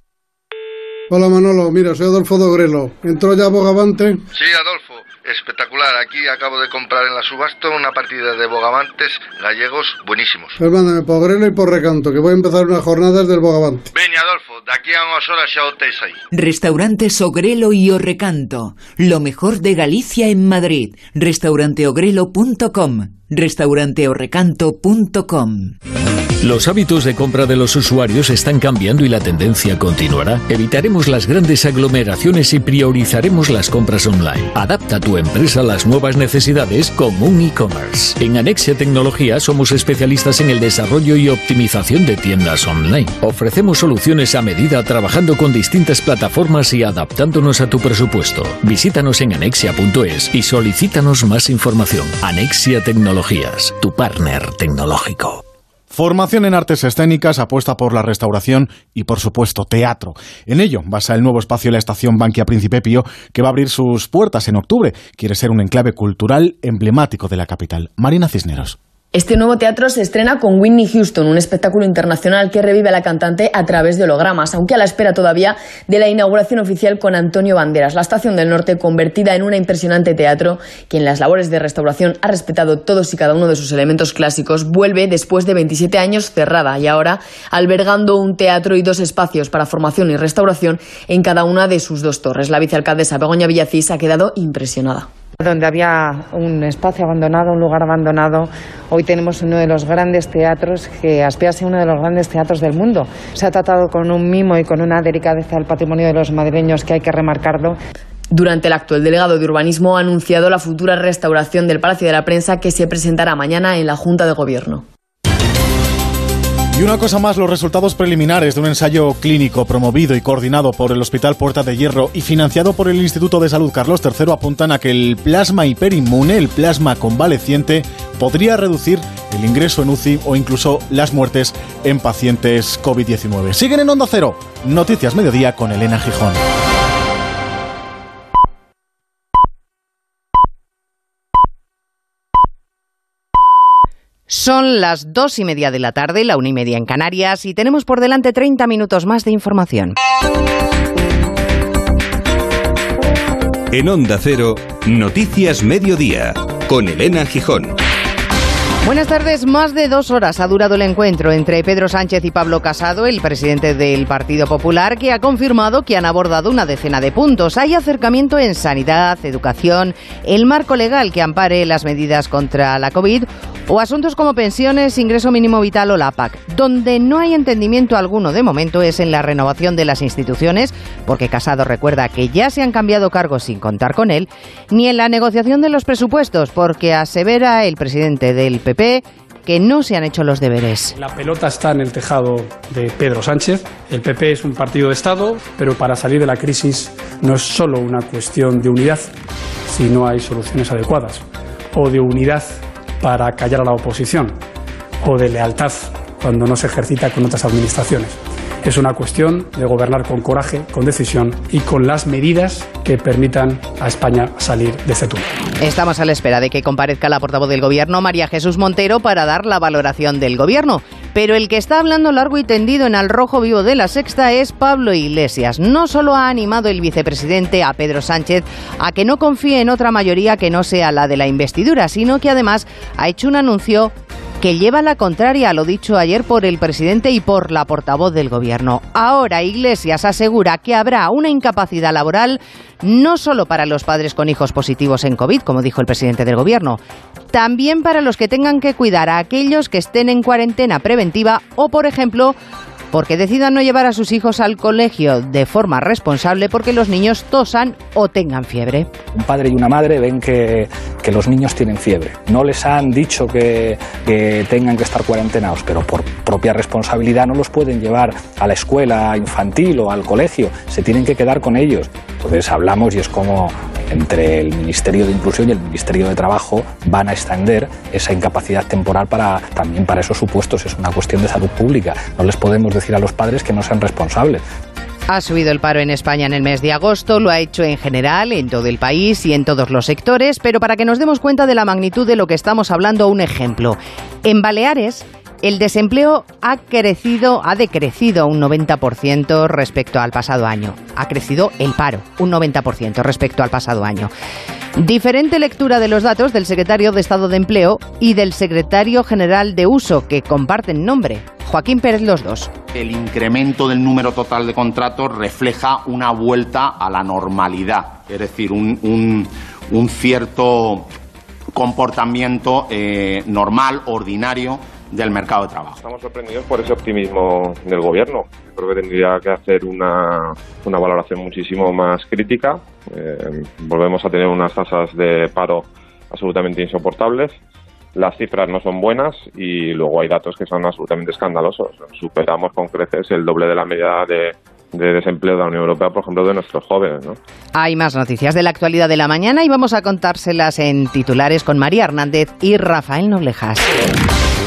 Hola Manolo, mira, soy Adolfo de Ogrelo. ¿Entró ya Bogavante? Sí, Adolfo, espectacular. Aquí acabo de comprar en la subasta una partida de bogavantes gallegos buenísimos. Pues mándame por Ogrelo y por Recanto, que voy a empezar unas jornadas del Bogavante. Ven, Adolfo, de aquí a unas horas xa o tes aí. Restaurantes Ogrelo y Orrecanto, lo mejor de Galicia en Madrid. restaurante ogrelo punto com, restaurante orrecanto punto com. Los hábitos de compra de los usuarios están cambiando y la tendencia continuará. Evitaremos las grandes aglomeraciones y priorizaremos las compras online. Adapta tu empresa a las nuevas necesidades con un e-commerce. En Anexia Tecnología somos especialistas en el desarrollo y optimización de tiendas online. Ofrecemos soluciones a medida trabajando con distintas plataformas y adaptándonos a tu presupuesto. Visítanos en anexia punto es y solicítanos más información. Anexia Tecnologías, tu partner tecnológico. Formación en artes escénicas, apuesta por la restauración y, por supuesto, teatro. En ello basa el nuevo espacio la Estación Bankia Príncipe Pío, que va a abrir sus puertas en octubre. Quiere ser un enclave cultural emblemático de la capital. Marina Cisneros. Este nuevo teatro se estrena con Whitney Houston, un espectáculo internacional que revive a la cantante a través de hologramas, aunque a la espera todavía de la inauguración oficial con Antonio Banderas. La Estación del Norte, convertida en un impresionante teatro que en las labores de restauración ha respetado todos y cada uno de sus elementos clásicos, vuelve después de veintisiete años cerrada y ahora albergando un teatro y dos espacios para formación y restauración en cada una de sus dos torres. La vicealcaldesa Begoña Villacís ha quedado impresionada. Donde había un espacio abandonado, un lugar abandonado, hoy tenemos uno de los grandes teatros que aspira a ser uno de los grandes teatros del mundo. Se ha tratado con un mimo y con una delicadeza al patrimonio de los madrileños que hay que remarcarlo. Durante el acto, el delegado de Urbanismo ha anunciado la futura restauración del Palacio de la Prensa que se presentará mañana en la Junta de Gobierno. Y una cosa más, los resultados preliminares de un ensayo clínico promovido y coordinado por el Hospital Puerta de Hierro y financiado por el Instituto de Salud Carlos tercero apuntan a que el plasma hiperinmune, el plasma convaleciente, podría reducir el ingreso en U C I o incluso las muertes en pacientes COVID diecinueve. Siguen en Onda Cero, Noticias Mediodía con Elena Gijón. Son las dos y media de la tarde, la una y media en Canarias, y tenemos por delante treinta minutos más de información. En Onda Cero, Noticias Mediodía, con Elena Gijón. Buenas tardes. Más de dos horas ha durado el encuentro entre Pedro Sánchez y Pablo Casado, el presidente del Partido Popular, que ha confirmado que han abordado una decena de puntos. Hay acercamiento en sanidad, educación, el marco legal que ampare las medidas contra la COVID o asuntos como pensiones, ingreso mínimo vital o la P A C. Donde no hay entendimiento alguno de momento es en la renovación de las instituciones, porque Casado recuerda que ya se han cambiado cargos sin contar con él, ni en la negociación de los presupuestos, porque asevera el presidente del P P que no se han hecho los deberes. La pelota está en el tejado de Pedro Sánchez. El P P es un partido de Estado, pero para salir de la crisis no es solo una cuestión de unidad, si no hay soluciones adecuadas, o de unidad para callar a la oposición, o de lealtad cuando no se ejercita con otras administraciones. Es una cuestión de gobernar con coraje, con decisión y con las medidas que permitan a España salir de este túnel. Estamos a la espera de que comparezca la portavoz del Gobierno, María Jesús Montero, para dar la valoración del Gobierno. Pero el que está hablando largo y tendido en Al Rojo Vivo de La Sexta es Pablo Iglesias. No solo ha animado el vicepresidente a Pedro Sánchez a que no confíe en otra mayoría que no sea la de la investidura, sino que además ha hecho un anuncio que lleva la contraria a lo dicho ayer por el presidente y por la portavoz del Gobierno. Ahora Iglesias asegura que habrá una incapacidad laboral no solo para los padres con hijos positivos en COVID, como dijo el presidente del Gobierno, también para los que tengan que cuidar a aquellos que estén en cuarentena preventiva o, por ejemplo, porque decidan no llevar a sus hijos al colegio de forma responsable porque los niños tosan o tengan fiebre. Un padre y una madre ven que, que los niños tienen fiebre. No les han dicho que, que tengan que estar cuarentenados, pero por propia responsabilidad no los pueden llevar a la escuela infantil o al colegio. Se tienen que quedar con ellos. Entonces hablamos y es como entre el Ministerio de Inclusión y el Ministerio de Trabajo van a extender esa incapacidad temporal para, también para esos supuestos. Es una cuestión de salud pública. No les podemos decir a los padres que no sean responsables. Ha subido el paro en España en el mes de agosto, lo ha hecho en general, en todo el país y en todos los sectores, pero para que nos demos cuenta de la magnitud de lo que estamos hablando, un ejemplo. En Baleares, el desempleo ha crecido, ha decrecido un noventa por ciento respecto al pasado año. Ha crecido el paro, un noventa por ciento respecto al pasado año. Diferente lectura de los datos del secretario de Estado de Empleo y del secretario general de Uso, que comparten nombre, Joaquín Pérez los dos. El incremento del número total de contratos refleja una vuelta a la normalidad, es decir, un, un, un cierto comportamiento eh, normal, ordinario, del mercado de trabajo. Estamos sorprendidos por ese optimismo del Gobierno. Creo que tendría que hacer una, una valoración muchísimo más crítica. Eh, volvemos a tener unas tasas de paro absolutamente insoportables. Las cifras no son buenas y luego hay datos que son absolutamente escandalosos. Superamos con creces el doble de la media de, de desempleo de la Unión Europea, por ejemplo, de nuestros jóvenes, ¿no? Hay más noticias de la actualidad de la mañana y vamos a contárselas en titulares con María Hernández y Rafael Noblejas.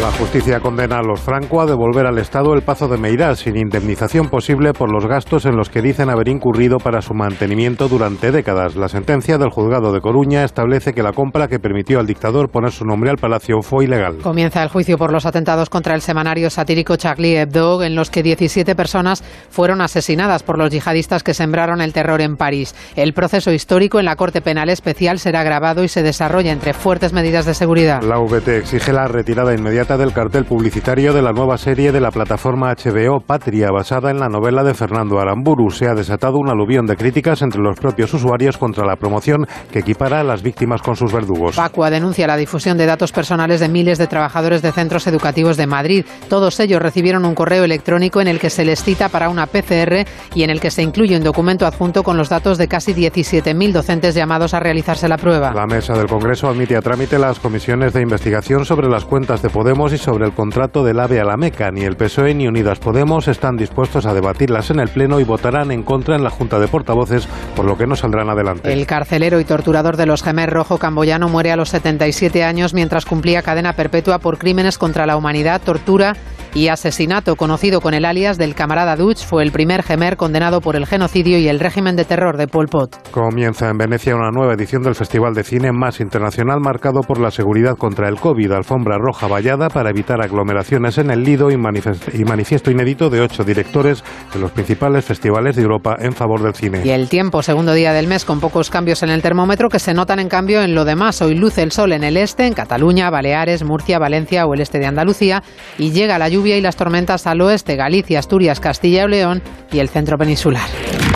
La justicia condena a los Franco a devolver al Estado el Pazo de Meirás sin indemnización posible por los gastos en los que dicen haber incurrido para su mantenimiento durante décadas. La sentencia del juzgado de Coruña establece que la compra que permitió al dictador poner su nombre al palacio fue ilegal. Comienza el juicio por los atentados contra el semanario satírico Charlie Hebdo, en los que diecisiete personas fueron asesinadas por los yihadistas que sembraron el terror en París. El proceso histórico en la Corte Penal Especial será grabado y se desarrolla entre fuertes medidas de seguridad. La V T exige la retirada inmediata del cartel publicitario de la nueva serie de la plataforma H B O Patria, basada en la novela de Fernando Aramburu. Se ha desatado un aluvión de críticas entre los propios usuarios contra la promoción que equipara a las víctimas con sus verdugos. Facua denuncia la difusión de datos personales de miles de trabajadores de centros educativos de Madrid. Todos ellos recibieron un correo electrónico en el que se les cita para una P C R y en el que se incluye un documento adjunto con los datos de casi diecisiete mil docentes llamados a realizarse la prueba. La mesa del Congreso admite a trámite las comisiones de investigación sobre las cuentas de Podemos y sobre el contrato del AVE a la Meca. Ni el P S O E ni Unidas Podemos están dispuestos a debatirlas en el Pleno y votarán en contra en la Junta de Portavoces, por lo que no saldrán adelante. El carcelero y torturador de los Khmer Rojo camboyano muere a los setenta y siete años mientras cumplía cadena perpetua por crímenes contra la humanidad, tortura y asesinato. Conocido con el alias del camarada Duch, fue el primer Khmer condenado por el genocidio y el régimen de terror de Pol Pot. Comienza en Venecia una nueva edición del Festival de Cine más internacional marcado por la seguridad contra el COVID. Alfombra roja vallada para evitar aglomeraciones en el Lido y, manifest- y manifiesto inédito de ocho directores de los principales festivales de Europa en favor del cine. Y el tiempo, segundo día del mes con pocos cambios en el termómetro que se notan en cambio en lo demás. Hoy luce el sol en el este, en Cataluña, Baleares, Murcia, Valencia o el este de Andalucía, y llega la lluvia y las tormentas al oeste, Galicia, Asturias, Castilla y León y el centro peninsular.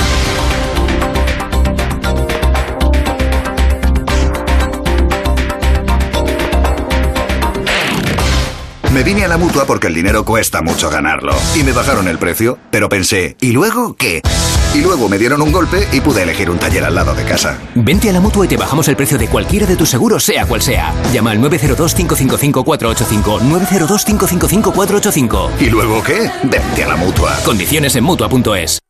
Me vine a la Mutua porque el dinero cuesta mucho ganarlo. Y me bajaron el precio, pero pensé, ¿y luego qué? Y luego me dieron un golpe y pude elegir un taller al lado de casa. Vente a la Mutua y te bajamos el precio de cualquiera de tus seguros, sea cual sea. Llama al nueve cero dos, cinco cinco cinco, cuatro ocho cinco, nueve cero dos, cinco cinco cinco, cuatro ocho cinco. ¿Y luego qué? Vente a la Mutua. Condiciones en Mutua punto es.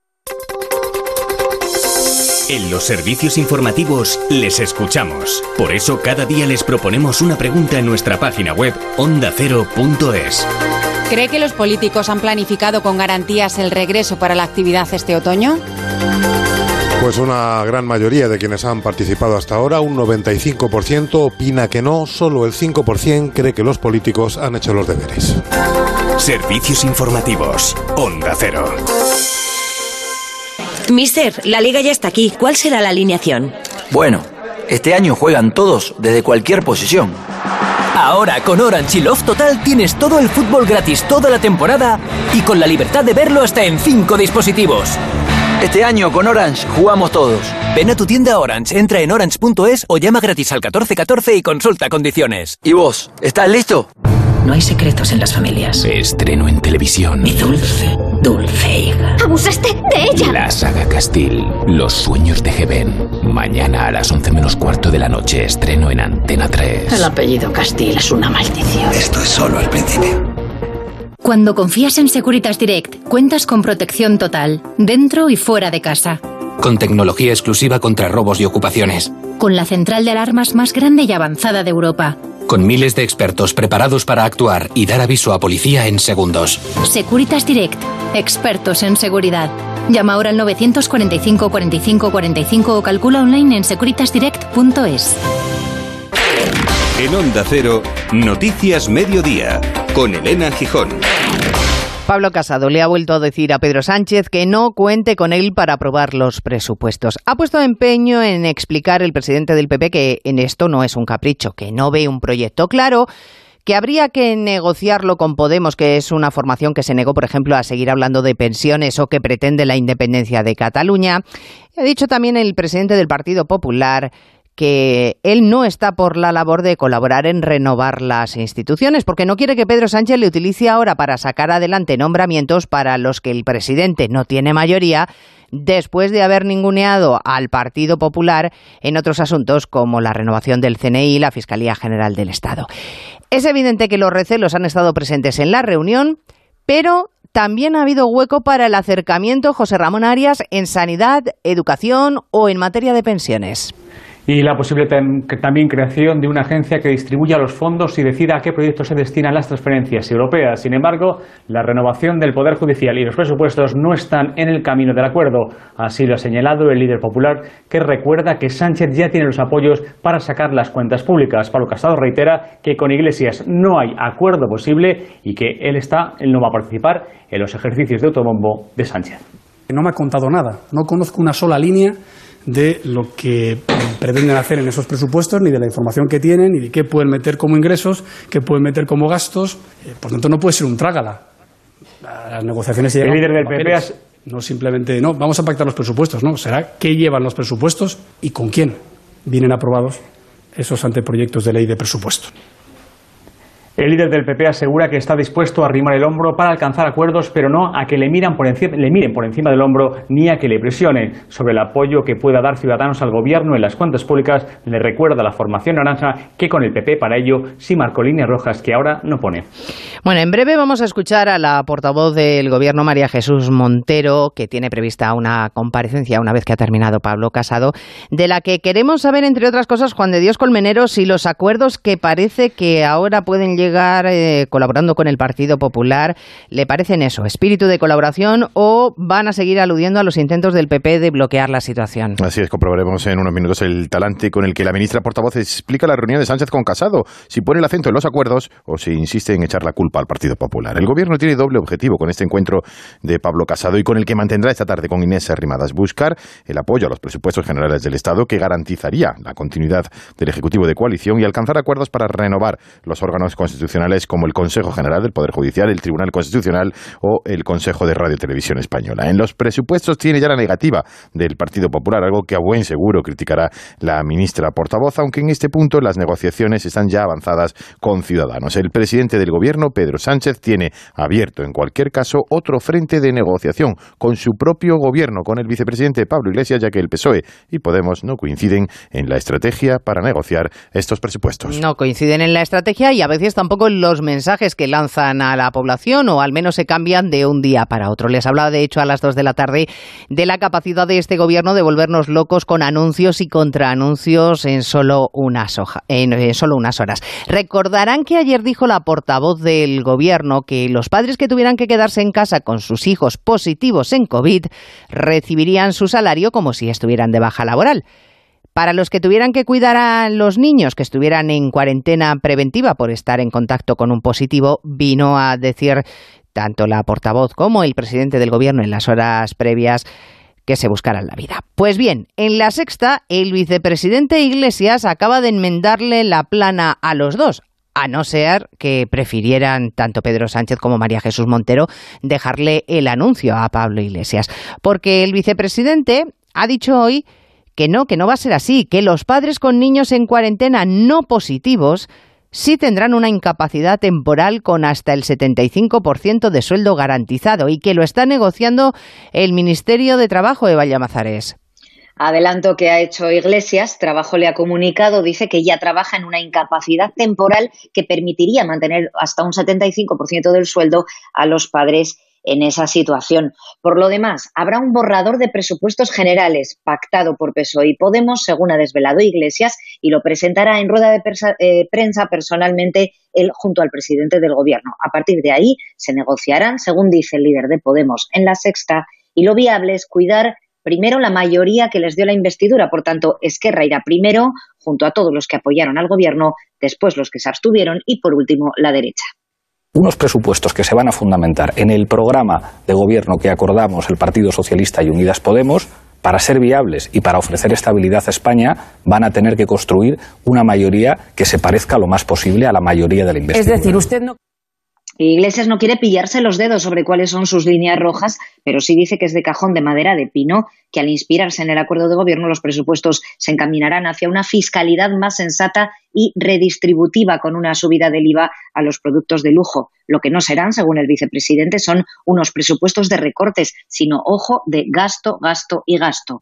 En los servicios informativos les escuchamos. Por eso cada día les proponemos una pregunta en nuestra página web onda cero punto es. ¿Cree que los políticos han planificado con garantías el regreso para la actividad este otoño? Pues una gran mayoría de quienes han participado hasta ahora, un noventa y cinco por ciento, opina que no, solo el cinco por ciento cree que los políticos han hecho los deberes. Servicios informativos, Onda Cero. Mister, la liga ya está aquí. ¿Cuál será la alineación? Bueno, este año juegan todos desde cualquier posición. Ahora con Orange y Love Total tienes todo el fútbol gratis toda la temporada y con la libertad de verlo hasta en cinco dispositivos. Este año con Orange jugamos todos. Ven a tu tienda Orange, entra en orange punto es o llama gratis al catorce catorce y consulta condiciones. ¿Y vos, estás listo? No hay secretos en las familias. Estreno en televisión. Mi dulce, dulce hija. ¡Abusaste de ella! La saga Castil, Los sueños de Heaven. Mañana a las once menos cuarto de la noche estreno en Antena tres. El apellido Castil es una maldición. Esto es solo el principio. Cuando confías en Securitas Direct, cuentas con protección total, dentro y fuera de casa. Con tecnología exclusiva contra robos y ocupaciones. Con la central de alarmas más grande y avanzada de Europa. Con miles de expertos preparados para actuar y dar aviso a policía en segundos. Securitas Direct, expertos en seguridad. Llama ahora al novecientos cuarenta y cinco, cuarenta y cinco, cuarenta y cinco o calcula online en securitas direct punto es. En Onda Cero, Noticias Mediodía, con Elena Gijón. Pablo Casado le ha vuelto a decir a Pedro Sánchez que no cuente con él para aprobar los presupuestos. Ha puesto empeño en explicar el presidente del P P que en esto no es un capricho, que no ve un proyecto claro, que habría que negociarlo con Podemos, que es una formación que se negó, por ejemplo, a seguir hablando de pensiones o que pretende la independencia de Cataluña. Ha dicho también el presidente del Partido Popular que él no está por la labor de colaborar en renovar las instituciones, porque no quiere que Pedro Sánchez le utilice ahora para sacar adelante nombramientos para los que el presidente no tiene mayoría, después de haber ninguneado al Partido Popular en otros asuntos como la renovación del C N I y la Fiscalía General del Estado. Es evidente que los recelos han estado presentes en la reunión, pero también ha habido hueco para el acercamiento, José Ramón Arias, en sanidad, educación o en materia de pensiones. Y la posible tam también creación de una agencia que distribuya los fondos y decida a qué proyectos se destinan las transferencias europeas. Sin embargo, la renovación del Poder Judicial y los presupuestos no están en el camino del acuerdo. Así lo ha señalado el líder popular, que recuerda que Sánchez ya tiene los apoyos para sacar las cuentas públicas. Pablo Casado reitera que con Iglesias no hay acuerdo posible y que él, está, él no va a participar en los ejercicios de autobombo de Sánchez. No me ha contado nada, no conozco una sola línea de lo que pretenden hacer en esos presupuestos, ni de la información que tienen, ni de qué pueden meter como ingresos, qué pueden meter como gastos. Por tanto, no puede ser un trágala. Las negociaciones se llevan. El líder del P P ha... No simplemente, no, vamos a pactar los presupuestos, no. Será qué llevan los presupuestos y con quién vienen aprobados esos anteproyectos de ley de presupuestos. El líder del P P asegura que está dispuesto a arrimar el hombro para alcanzar acuerdos, pero no a que le, miran por encima, le miren por encima del hombro ni a que le presionen. Sobre el apoyo que pueda dar Ciudadanos al Gobierno en las cuentas públicas, le recuerda la formación naranja que con el P P para ello sí marcó líneas rojas que ahora no pone. Bueno, en breve vamos a escuchar a la portavoz del Gobierno, María Jesús Montero, que tiene prevista una comparecencia una vez que ha terminado Pablo Casado, de la que queremos saber, entre otras cosas, Juan de Dios Colmenero, si los acuerdos que parece que ahora pueden llegar llegar eh, colaborando con el Partido Popular, ¿le parecen eso, espíritu de colaboración, o van a seguir aludiendo a los intentos del P P de bloquear la situación? Así es, comprobaremos en unos minutos el talante con el que la ministra portavoz explica la reunión de Sánchez con Casado, si pone el acento en los acuerdos o si insiste en echar la culpa al Partido Popular. El Gobierno tiene doble objetivo con este encuentro de Pablo Casado y con el que mantendrá esta tarde con Inés Arrimadas: buscar el apoyo a los presupuestos generales del Estado, que garantizaría la continuidad del Ejecutivo de coalición, y alcanzar acuerdos para renovar los órganos constitucionales como el Consejo General del Poder Judicial, el Tribunal Constitucional o el Consejo de Radio y Televisión Española. En los presupuestos tiene ya la negativa del Partido Popular, algo que a buen seguro criticará la ministra portavoz, aunque en este punto las negociaciones están ya avanzadas con Ciudadanos. El presidente del Gobierno, Pedro Sánchez, tiene abierto en cualquier caso otro frente de negociación con su propio Gobierno, con el vicepresidente Pablo Iglesias, ya que el P S O E y Podemos no coinciden en la estrategia para negociar estos presupuestos. No coinciden en la estrategia y a veces tampoco en los mensajes que lanzan a la población, o al menos se cambian de un día para otro. Les hablaba, de hecho, a las dos de la tarde de la capacidad de este Gobierno de volvernos locos con anuncios y contraanuncios en solo unas, hoja, en, en solo unas horas. Recordarán que ayer dijo la portavoz del Gobierno que los padres que tuvieran que quedarse en casa con sus hijos positivos en COVID recibirían su salario como si estuvieran de baja laboral. Para los que tuvieran que cuidar a los niños que estuvieran en cuarentena preventiva por estar en contacto con un positivo, vino a decir tanto la portavoz como el presidente del Gobierno en las horas previas que se buscaran la vida. Pues bien, en La Sexta, el vicepresidente Iglesias acaba de enmendarle la plana a los dos, a no ser que prefirieran tanto Pedro Sánchez como María Jesús Montero dejarle el anuncio a Pablo Iglesias. Porque el vicepresidente ha dicho hoy que no, que no va a ser así, que los padres con niños en cuarentena no positivos sí tendrán una incapacidad temporal con hasta el setenta y cinco por ciento de sueldo garantizado, y que lo está negociando el Ministerio de Trabajo, Eva Llamazares. Adelanto que ha hecho Iglesias, Trabajo le ha comunicado, dice que ya trabaja en una incapacidad temporal que permitiría mantener hasta un setenta y cinco por ciento del sueldo a los padres en esa situación. Por lo demás, habrá un borrador de presupuestos generales pactado por P S O E y Podemos, según ha desvelado Iglesias, y lo presentará en rueda de persa, eh, prensa personalmente él junto al presidente del Gobierno. A partir de ahí se negociarán, según dice el líder de Podemos en La Sexta, y lo viable es cuidar primero la mayoría que les dio la investidura. Por tanto, Esquerra irá primero, junto a todos los que apoyaron al Gobierno, después los que se abstuvieron y, por último, la derecha. Unos presupuestos que se van a fundamentar en el programa de gobierno que acordamos el Partido Socialista y Unidas Podemos, para ser viables y para ofrecer estabilidad a España, van a tener que construir una mayoría que se parezca lo más posible a la mayoría de la investidura. Es decir, usted no... Iglesias no quiere pillarse los dedos sobre cuáles son sus líneas rojas, pero sí dice que es de cajón de madera de pino, que al inspirarse en el acuerdo de gobierno los presupuestos se encaminarán hacia una fiscalidad más sensata y redistributiva, con una subida del I V A a los productos de lujo. Lo que no serán, según el vicepresidente, son unos presupuestos de recortes, sino, ojo, de gasto, gasto y gasto.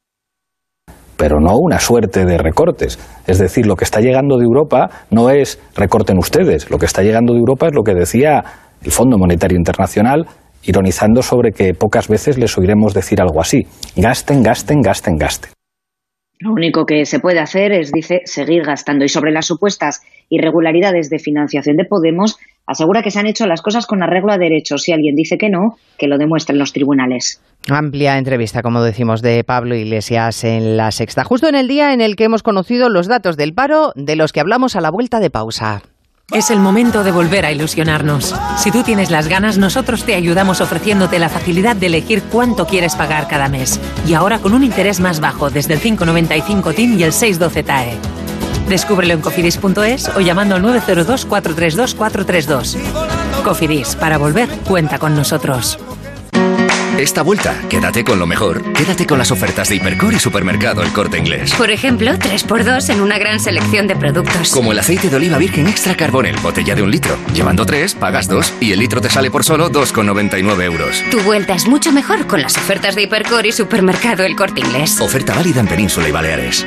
Pero no una suerte de recortes. Es decir, lo que está llegando de Europa no es recorten ustedes, lo que está llegando de Europa es lo que decía el Fondo Monetario Internacional, ironizando sobre que pocas veces les oiremos decir algo así: gasten, gasten, gasten, gasten. Lo único que se puede hacer es, dice, seguir gastando. Y sobre las supuestas irregularidades de financiación de Podemos, asegura que se han hecho las cosas con arreglo a derecho. Si alguien dice que no, que lo demuestren los tribunales. Amplia entrevista, como decimos, de Pablo Iglesias en La Sexta, justo en el día en el que hemos conocido los datos del paro, de los que hablamos a la vuelta de pausa. Es el momento de volver a ilusionarnos. Si tú tienes las ganas, nosotros te ayudamos ofreciéndote la facilidad de elegir cuánto quieres pagar cada mes. Y ahora con un interés más bajo, desde el cinco noventa y cinco T I M y el seis doce T A E. Descúbrelo en cofidis punto es o llamando al nueve cero dos, cuatro tres dos, cuatro tres dos. Cofidis, para volver, cuenta con nosotros. Esta vuelta, quédate con lo mejor. Quédate con las ofertas de Hipercor y Supermercado El Corte Inglés. Por ejemplo, tres por dos en una gran selección de productos. Como el aceite de oliva virgen extra carbonel, botella de un litro. Llevando tres, pagas dos y el litro te sale por solo dos con noventa y nueve euros. Tu vuelta es mucho mejor con las ofertas de Hipercor y Supermercado El Corte Inglés. Oferta válida en Península y Baleares.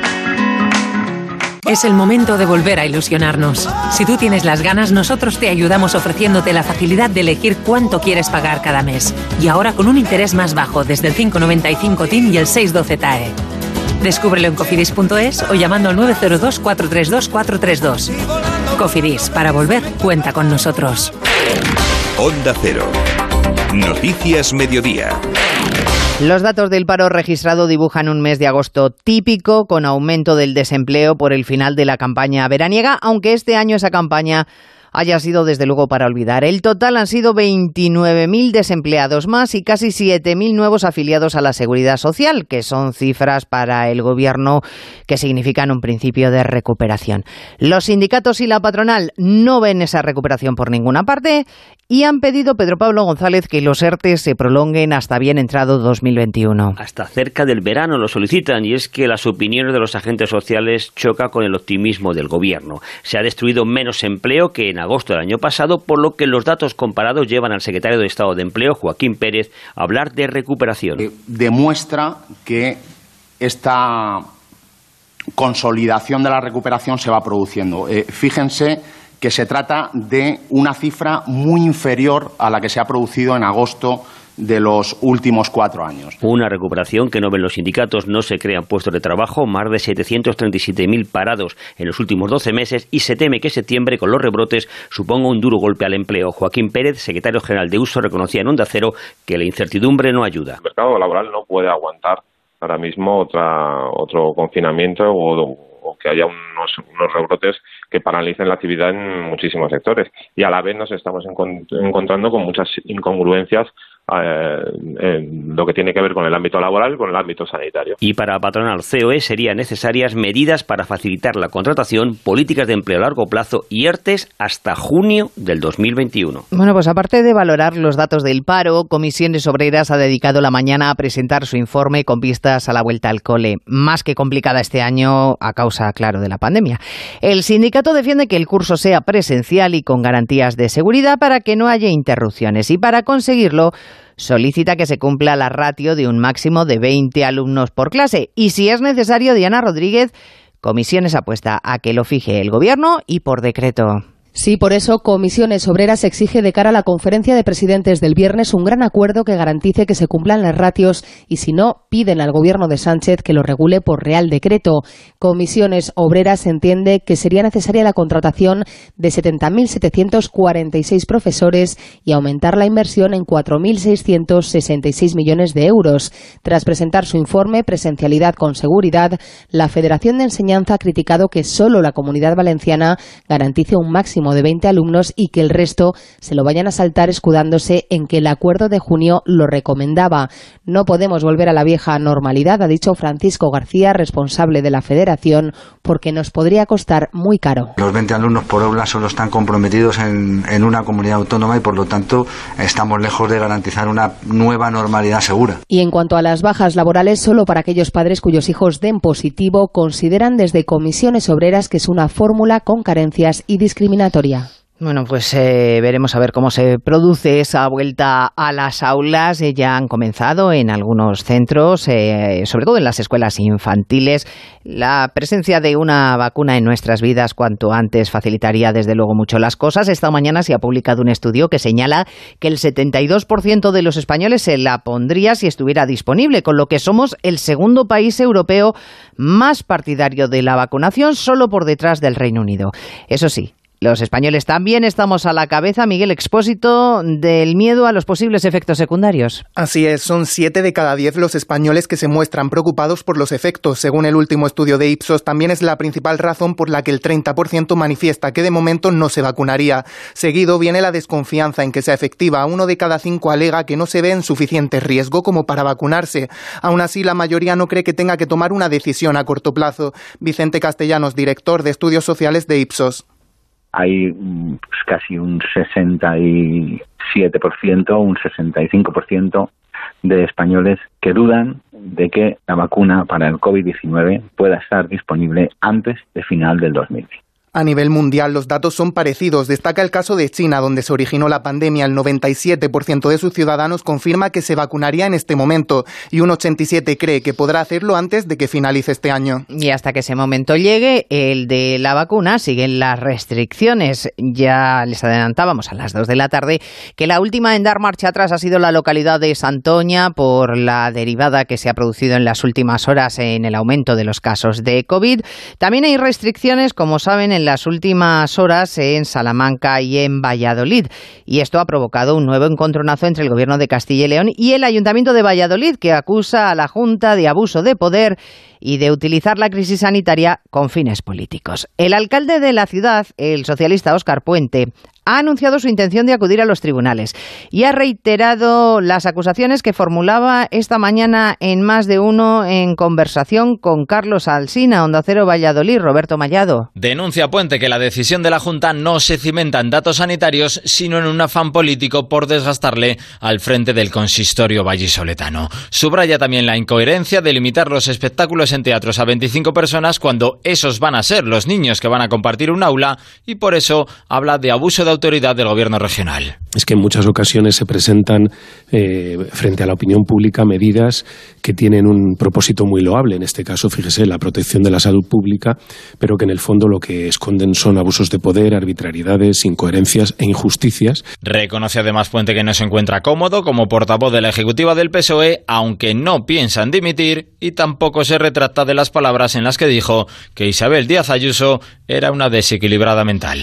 Es el momento de volver a ilusionarnos. Si tú tienes las ganas, nosotros te ayudamos ofreciéndote la facilidad de elegir cuánto quieres pagar cada mes. Y ahora con un interés más bajo, desde el cinco noventa y cinco T I M y el seis doce T A E. Descúbrelo en cofidis punto es o llamando al nueve cero dos, cuatro tres dos, cuatro tres dos. Cofidis, para volver, cuenta con nosotros. Onda Cero. Noticias Mediodía. Los datos del paro registrado dibujan un mes de agosto típico, con aumento del desempleo por el final de la campaña veraniega, aunque este año esa campaña haya sido desde luego para olvidar. El total han sido veintinueve mil desempleados más y casi siete mil nuevos afiliados a la Seguridad Social, que son cifras para el Gobierno que significan un principio de recuperación. Los sindicatos y la patronal no ven esa recuperación por ninguna parte y han pedido, Pedro Pablo González, que los ERTE se prolonguen hasta bien entrado dos mil veintiuno. Hasta cerca del verano lo solicitan, y es que las opiniones de los agentes sociales chocan con el optimismo del Gobierno. Se ha destruido menos empleo que en agosto del año pasado, por lo que los datos comparados llevan al secretario de Estado de Empleo, Joaquín Pérez, a hablar de recuperación. Eh, demuestra que esta consolidación de la recuperación se va produciendo. Eh, fíjense que se trata de una cifra muy inferior a la que se ha producido en agosto de los últimos cuatro años. Una recuperación que no ven los sindicatos. No se crean puestos de trabajo, más de setecientos treinta y siete mil parados en los últimos doce meses, y se teme que septiembre, con los rebrotes, suponga un duro golpe al empleo. Joaquín Pérez, secretario general de Uso, reconocía en Onda Cero que la incertidumbre no ayuda. El mercado laboral no puede aguantar ahora mismo otra, otro confinamiento o, o que haya unos, unos rebrotes que paralicen la actividad en muchísimos sectores. Y a la vez nos estamos encont- encontrando con muchas incongruencias en lo que tiene que ver con el ámbito laboral y con el ámbito sanitario. Y para patronal C O E serían necesarias medidas para facilitar la contratación, políticas de empleo a largo plazo y ERTES hasta junio del dos mil veintiuno. Bueno, pues aparte de valorar los datos del paro, Comisiones Obreras ha dedicado la mañana a presentar su informe con vistas a la vuelta al cole, más que complicada este año a causa, claro, de la pandemia. El sindicato defiende que el curso sea presencial y con garantías de seguridad para que no haya interrupciones, y para conseguirlo solicita que se cumpla la ratio de un máximo de veinte alumnos por clase. Y si es necesario, Diana Rodríguez, Comisiones apuesta a que lo fije el Gobierno y por decreto. Sí, por eso Comisiones Obreras exige de cara a la conferencia de presidentes del viernes un gran acuerdo que garantice que se cumplan las ratios, y si no, piden al Gobierno de Sánchez que lo regule por Real Decreto. Comisiones Obreras entiende que sería necesaria la contratación de setenta mil setecientos cuarenta y seis profesores y aumentar la inversión en cuatro mil seiscientos sesenta y seis millones de euros. Tras presentar su informe Presencialidad con Seguridad, la Federación de Enseñanza ha criticado que solo la Comunidad Valenciana garantice un máximo de veinte alumnos y que el resto se lo vayan a saltar escudándose en que el acuerdo de junio lo recomendaba. No podemos volver a la vieja normalidad, ha dicho Francisco García, responsable de la Federación, porque nos podría costar muy caro. Los veinte alumnos por aula solo están comprometidos en, en una comunidad autónoma y por lo tanto estamos lejos de garantizar una nueva normalidad segura. Y en cuanto a las bajas laborales, solo para aquellos padres cuyos hijos den positivo, consideran desde Comisiones Obreras que es una fórmula con carencias y discriminatoria. Bueno, pues eh, veremos a ver cómo se produce esa vuelta a las aulas. Eh, ya han comenzado en algunos centros, eh, sobre todo en las escuelas infantiles. La presencia de una vacuna en nuestras vidas cuanto antes facilitaría desde luego mucho las cosas. Esta mañana se ha publicado un estudio que señala que el setenta y dos por ciento de los españoles se la pondría si estuviera disponible, con lo que somos el segundo país europeo más partidario de la vacunación, solo por detrás del Reino Unido. Eso sí, los españoles también estamos a la cabeza, Miguel Expósito, del miedo a los posibles efectos secundarios. Así es, son siete de cada diez los españoles que se muestran preocupados por los efectos. Según el último estudio de Ipsos, también es la principal razón por la que el treinta por ciento manifiesta que de momento no se vacunaría. Seguido viene la desconfianza en que sea efectiva. Uno de cada cinco alega que no se ve en suficiente riesgo como para vacunarse. Aún así, la mayoría no cree que tenga que tomar una decisión a corto plazo. Vicente Castellanos, director de Estudios Sociales de Ipsos. Hay pues, casi un sesenta y siete por ciento, un sesenta y cinco por ciento de españoles que dudan de que la vacuna para el covid diecinueve pueda estar disponible antes de final del dos mil veinte. A nivel mundial, los datos son parecidos. Destaca el caso de China, donde se originó la pandemia. El noventa y siete por ciento de sus ciudadanos confirma que se vacunaría en este momento y un ochenta y siete por ciento cree que podrá hacerlo antes de que finalice este año. Y hasta que ese momento llegue, el de la vacuna, siguen las restricciones. Ya les adelantábamos a las dos de la tarde que la última en dar marcha atrás ha sido la localidad de Santoña por la derivada que se ha producido en las últimas horas en el aumento de los casos de COVID. También hay restricciones, como saben, en las últimas horas en Salamanca y en Valladolid. Y esto ha provocado un nuevo encontronazo entre el Gobierno de Castilla y León y el Ayuntamiento de Valladolid, que acusa a la Junta de abuso de poder y de utilizar la crisis sanitaria con fines políticos. El alcalde de la ciudad, el socialista Óscar Puente, ha anunciado su intención de acudir a los tribunales y ha reiterado las acusaciones que formulaba esta mañana en Más de Uno en conversación con Carlos Alsina, Onda Cero Valladolid. Roberto Mallado. Denuncia Puente que la decisión de la Junta no se cimenta en datos sanitarios, sino en un afán político por desgastarle al frente del consistorio vallisoletano. Subraya también la incoherencia de limitar los espectáculos en teatros a veinticinco personas cuando esos van a ser los niños que van a compartir un aula, y por eso habla de abuso de autoridad del gobierno regional. Es que en muchas ocasiones se presentan eh, frente a la opinión pública medidas que tienen un propósito muy loable, en este caso, fíjese, la protección de la salud pública, pero que en el fondo lo que esconden son abusos de poder, arbitrariedades, incoherencias e injusticias. Reconoce además Puente que no se encuentra cómodo como portavoz de la ejecutiva del P S O E, aunque no piensan dimitir, y tampoco se retracta de las palabras en las que dijo que Isabel Díaz Ayuso era una desequilibrada mental.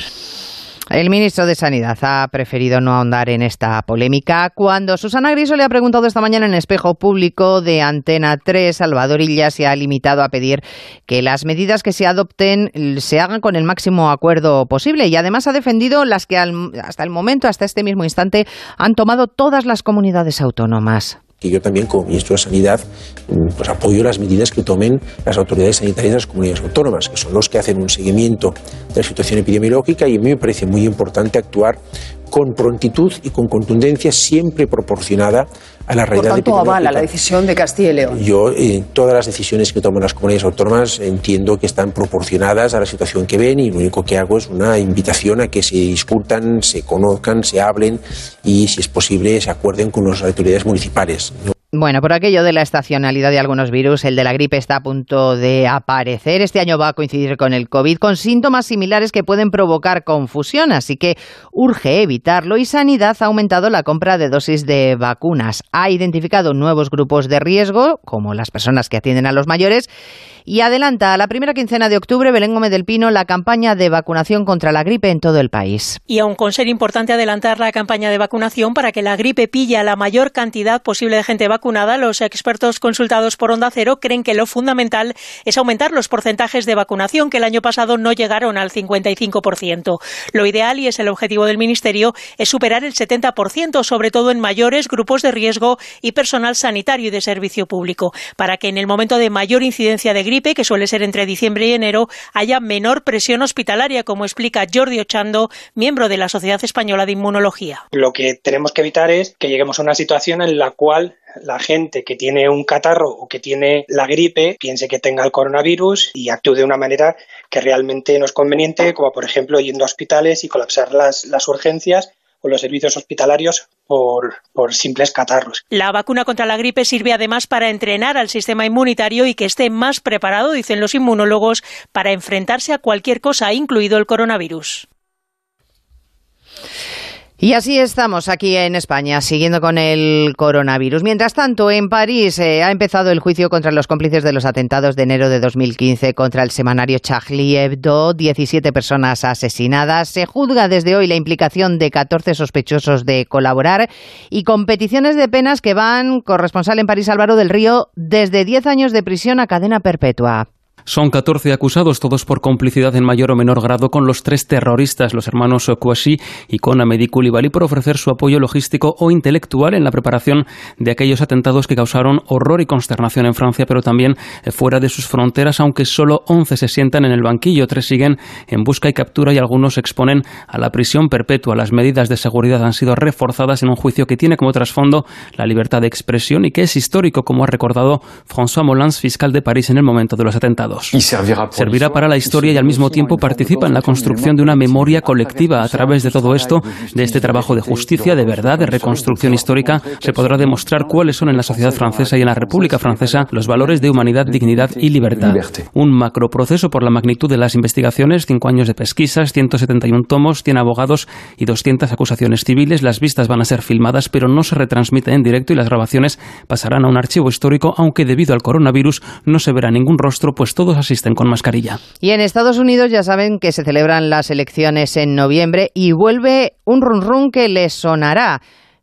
El ministro de Sanidad ha preferido no ahondar en esta polémica. Cuando Susana Griso le ha preguntado esta mañana en Espejo Público de Antena tres, Salvador Illa se ha limitado a pedir que las medidas que se adopten se hagan con el máximo acuerdo posible, y además ha defendido las que al, hasta el momento, hasta este mismo instante, han tomado todas las comunidades autónomas. Que yo también, como ministro de Sanidad, pues apoyo las medidas que tomen las autoridades sanitarias de las comunidades autónomas, que son los que hacen un seguimiento de la situación epidemiológica, y a mí me parece muy importante actuar con prontitud y con contundencia, siempre proporcionada a la realidad epidemiológica. Por tanto, avala la decisión de Castilla y León. Yo, eh, todas las decisiones que toman las comunidades autónomas, entiendo que están proporcionadas a la situación que ven, y lo único que hago es una invitación a que se discutan, se conozcan, se hablen y, si es posible, se acuerden con las autoridades municipales. Bueno, por aquello de la estacionalidad de algunos virus, el de la gripe está a punto de aparecer. Este año va a coincidir con el COVID, con síntomas similares que pueden provocar confusión, así que urge evitarlo, y Sanidad ha aumentado la compra de dosis de vacunas. Ha identificado nuevos grupos de riesgo, como las personas que atienden a los mayores, y adelanta a la primera quincena de octubre, Belén Gómez del Pino, la campaña de vacunación contra la gripe en todo el país. Y aun con ser importante adelantar la campaña de vacunación para que la gripe pille a la mayor cantidad posible de gente vacunada, los expertos consultados por Onda Cero creen que lo fundamental es aumentar los porcentajes de vacunación, que el año pasado no llegaron al cincuenta y cinco por ciento. Lo ideal, y es el objetivo del Ministerio, es superar el setenta por ciento, sobre todo en mayores, grupos de riesgo y personal sanitario y de servicio público, para que en el momento de mayor incidencia de gripe, que suele ser entre diciembre y enero, haya menor presión hospitalaria, como explica Jordi Ochando, miembro de la Sociedad Española de Inmunología. Lo que tenemos que evitar es que lleguemos a una situación en la cual la gente que tiene un catarro o que tiene la gripe piense que tenga el coronavirus y actúe de una manera que realmente no es conveniente, como por ejemplo yendo a hospitales y colapsar las, las urgencias o los servicios hospitalarios por, por simples catarros. La vacuna contra la gripe sirve además para entrenar al sistema inmunitario y que esté más preparado, dicen los inmunólogos, para enfrentarse a cualquier cosa, incluido el coronavirus. Y así estamos aquí en España, siguiendo con el coronavirus. Mientras tanto, en París eh, ha empezado el juicio contra los cómplices de los atentados de enero de dos mil quince contra el semanario Charlie Hebdo, diecisiete personas asesinadas. Se juzga desde hoy la implicación de catorce sospechosos de colaborar y con peticiones de penas que van, corresponsal en París Álvaro del Río, desde diez años de prisión a cadena perpetua. Son catorce acusados, todos por complicidad en mayor o menor grado con los tres terroristas, los hermanos Kouachi y con Amedi Coulibaly, por ofrecer su apoyo logístico o intelectual en la preparación de aquellos atentados que causaron horror y consternación en Francia, pero también fuera de sus fronteras, aunque solo once se sientan en el banquillo, tres siguen en busca y captura y algunos se exponen a la prisión perpetua. Las medidas de seguridad han sido reforzadas en un juicio que tiene como trasfondo la libertad de expresión y que es histórico, como ha recordado François Molins, fiscal de París en el momento de los atentados. Servirá para la historia y al mismo tiempo participa en la construcción de una memoria colectiva. A través de todo esto, de este trabajo de justicia, de verdad, de reconstrucción histórica, se podrá demostrar cuáles son en la sociedad francesa y en la República Francesa los valores de humanidad, dignidad y libertad. Un macroproceso por la magnitud de las investigaciones, cinco años de pesquisas, ciento setenta y uno tomos, cien abogados y doscientas acusaciones civiles. Las vistas van a ser filmadas, pero no se retransmiten en directo y las grabaciones pasarán a un archivo histórico, aunque debido al coronavirus no se verá ningún rostro, pues todos asisten con mascarilla. Y en Estados Unidos ya saben que se celebran las elecciones en noviembre y vuelve un run run que les sonará.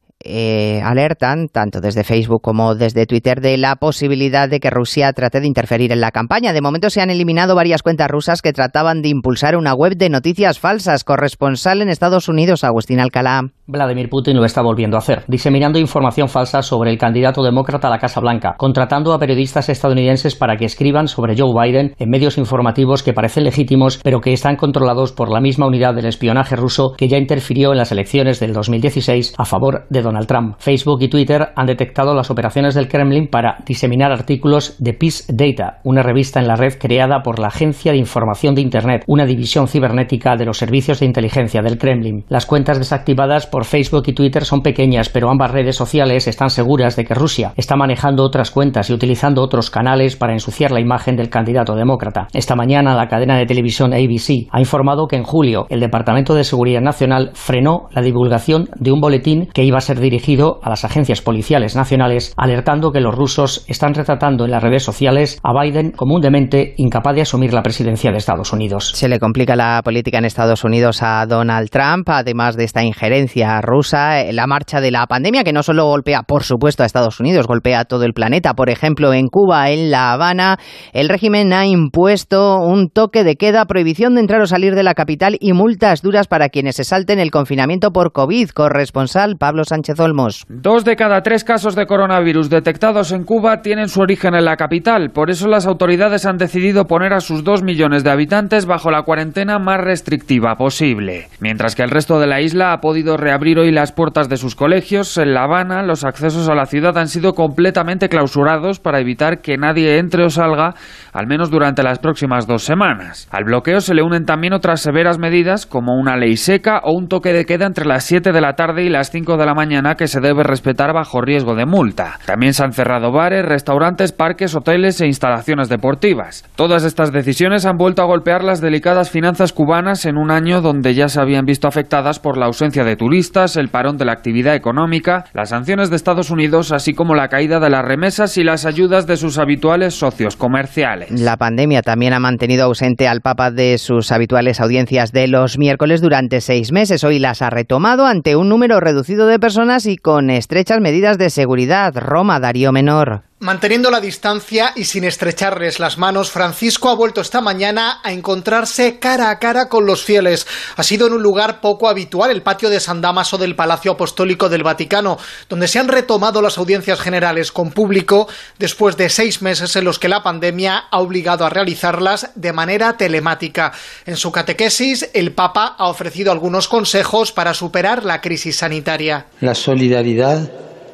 Eh, alertan, tanto desde Facebook como desde Twitter, de la posibilidad de que Rusia trate de interferir en la campaña. De momento se han eliminado varias cuentas rusas que trataban de impulsar una web de noticias falsas. Corresponsal en Estados Unidos, Agustín Alcalá. Vladimir Putin lo está volviendo a hacer, diseminando información falsa sobre el candidato demócrata a la Casa Blanca, contratando a periodistas estadounidenses para que escriban sobre Joe Biden en medios informativos que parecen legítimos, pero que están controlados por la misma unidad del espionaje ruso que ya interfirió en las elecciones del dos mil dieciséis a favor de Donald Trump. Facebook y Twitter han detectado las operaciones del Kremlin para diseminar artículos de Peace Data, una revista en la red creada por la Agencia de Información de Internet, una división cibernética de los servicios de inteligencia del Kremlin. Las cuentas desactivadas por Facebook y Twitter son pequeñas, pero ambas redes sociales están seguras de que Rusia está manejando otras cuentas y utilizando otros canales para ensuciar la imagen del candidato demócrata. Esta mañana la cadena de televisión A B C ha informado que en julio el Departamento de Seguridad Nacional frenó la divulgación de un boletín que iba a ser dirigido a las agencias policiales nacionales, alertando que los rusos están retratando en las redes sociales a Biden como un demente incapaz de asumir la presidencia de Estados Unidos. Se le complica la política en Estados Unidos a Donald Trump, además de esta injerencia rusa, la marcha de la pandemia, que no solo golpea, por supuesto, a Estados Unidos, golpea a todo el planeta. Por ejemplo, en Cuba, en La Habana, el régimen ha impuesto un toque de queda, prohibición de entrar o salir de la capital y multas duras para quienes se salten el confinamiento por COVID. Corresponsal Pablo Sánchez Olmos. Dos de cada tres casos de coronavirus detectados en Cuba tienen su origen en la capital. Por eso las autoridades han decidido poner a sus dos millones de habitantes bajo la cuarentena más restrictiva posible. Mientras que el resto de la isla ha podido reabrir hoy las puertas de sus colegios, en La Habana los accesos a la ciudad han sido completamente clausurados para evitar que nadie entre o salga, al menos durante las próximas dos semanas. Al bloqueo se le unen también otras severas medidas, como una ley seca o un toque de queda entre las siete de la tarde y las cinco de la mañana, que se debe respetar bajo riesgo de multa. También se han cerrado bares, restaurantes, parques, hoteles e instalaciones deportivas. Todas estas decisiones han vuelto a golpear las delicadas finanzas cubanas en un año donde ya se habían visto afectadas por la ausencia de turistas, el parón de la actividad económica, las sanciones de Estados Unidos, así como la caída de las remesas y las ayudas de sus habituales socios comerciales. La pandemia también ha mantenido ausente al Papa de sus habituales audiencias de los miércoles durante seis meses. Hoy las ha retomado ante un número reducido de personas y con estrechas medidas de seguridad. Roma, Darío Menor. Manteniendo la distancia y sin estrecharles las manos, Francisco ha vuelto esta mañana a encontrarse cara a cara con los fieles. Ha sido en un lugar poco habitual, el patio de San Dámaso del Palacio Apostólico del Vaticano, donde se han retomado las audiencias generales con público después de seis meses en los que la pandemia ha obligado a realizarlas de manera telemática. En su catequesis, el Papa ha ofrecido algunos consejos para superar la crisis sanitaria. La solidaridad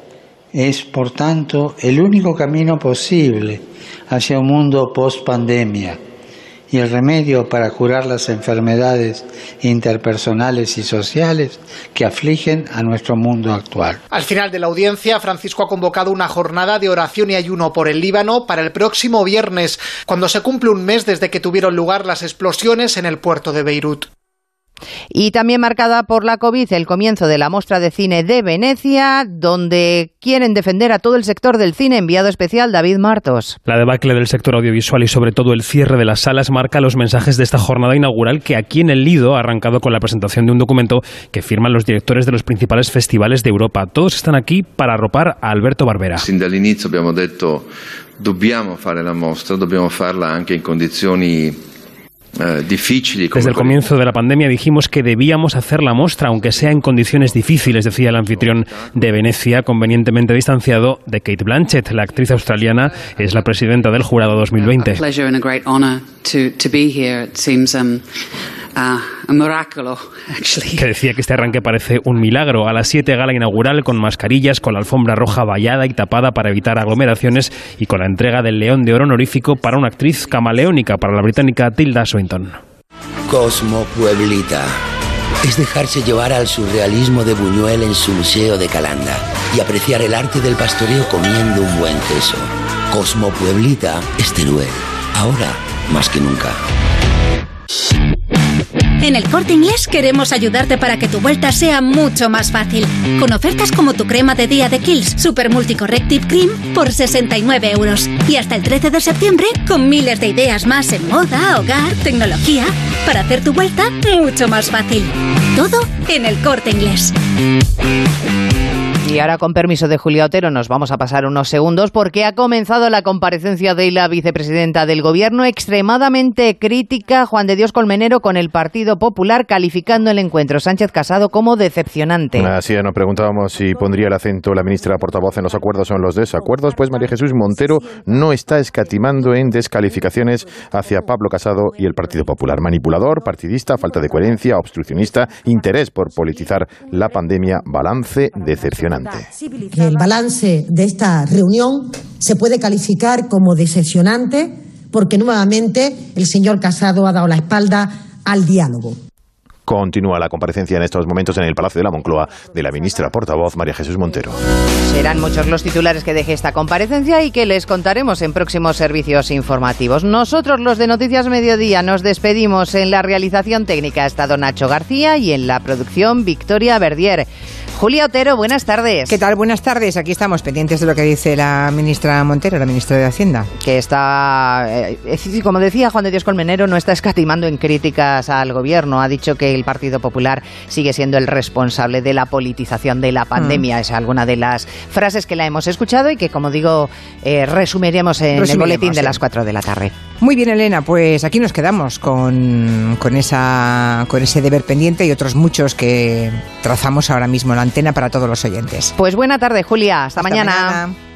es, por tanto, el único camino posible hacia un mundo post-pandemia y el remedio para curar las enfermedades interpersonales y sociales que afligen a nuestro mundo actual. Al final de la audiencia, Francisco ha convocado una jornada de oración y ayuno por el Líbano para el próximo viernes, cuando se cumple un mes desde que tuvieron lugar las explosiones en el puerto de Beirut. Y también marcada por la COVID, el comienzo de la Mostra de Cine de Venecia, donde quieren defender a todo el sector del cine. Enviado especial David Martos. La debacle del sector audiovisual y sobre todo el cierre de las salas marca los mensajes de esta jornada inaugural, que aquí en el Lido ha arrancado con la presentación de un documento que firman los directores de los principales festivales de Europa. Todos están aquí para arropar a Alberto Barbera. Sin dall'inizio abbiamo detto dobbiamo fare la mostra, dobbiamo farla anche in condizioni Desde el comienzo de la pandemia dijimos que debíamos hacer la muestra, aunque sea en condiciones difíciles, decía el anfitrión de Venecia, convenientemente distanciado de Cate Blanchett. La actriz australiana es la presidenta del jurado dos mil veinte. Uh, a miracle, actually. Que decía que este arranque parece un milagro. A las siete, gala inaugural con mascarillas, con la alfombra roja vallada y tapada para evitar aglomeraciones y con la entrega del León de Oro honorífico para una actriz camaleónica, para la británica Tilda Swinton. Cosmo Pueblita es dejarse llevar al surrealismo de Buñuel en su museo de Calanda y apreciar el arte del pastoreo comiendo un buen queso. Cosmo Pueblita es Teruel, ahora más que nunca. En El Corte Inglés queremos ayudarte para que tu vuelta sea mucho más fácil. Con ofertas como tu crema de día de Kiehl's Super Multicorrective Cream por sesenta y nueve euros. Y hasta el trece de septiembre con miles de ideas más en moda, hogar, tecnología, para hacer tu vuelta mucho más fácil. Todo en El Corte Inglés. Y ahora, con permiso de Julia Otero, nos vamos a pasar unos segundos porque ha comenzado la comparecencia de la vicepresidenta del Gobierno, extremadamente crítica, Juan de Dios Colmenero, con el Partido Popular, calificando el encuentro Sánchez Casado como decepcionante. Así es, nos preguntábamos si pondría el acento la ministra portavoz en los acuerdos o en los desacuerdos. Pues María Jesús Montero no está escatimando en descalificaciones hacia Pablo Casado y el Partido Popular. Manipulador, partidista, falta de coherencia, obstruccionista, interés por politizar la pandemia, balance decepcionante. El balance de esta reunión se puede calificar como decepcionante porque nuevamente el señor Casado ha dado la espalda al diálogo. Continúa la comparecencia en estos momentos en el Palacio de la Moncloa de la ministra portavoz María Jesús Montero. Serán muchos los titulares que deje esta comparecencia y que les contaremos en próximos servicios informativos. Nosotros, los de Noticias Mediodía, nos despedimos. En la realización técnica ha estado Nacho García y en la producción Victoria Verdier. Julia Otero, buenas tardes. ¿Qué tal? Buenas tardes. Aquí estamos pendientes de lo que dice la ministra Montero, la ministra de Hacienda. Que está, eh, como decía Juan de Dios Colmenero, no está escatimando en críticas al gobierno. Ha dicho que el Partido Popular sigue siendo el responsable de la politización de la pandemia. Mm. Es alguna de las frases que la hemos escuchado y que, como digo, eh, resumiremos en resumiremos, el boletín de sí. las cuatro de la tarde. Muy bien, Elena, pues aquí nos quedamos con, con, esa, con ese deber pendiente y otros muchos que trazamos ahora mismo en la antena para todos los oyentes. Pues buena tarde, Julia. Hasta, Hasta mañana. mañana.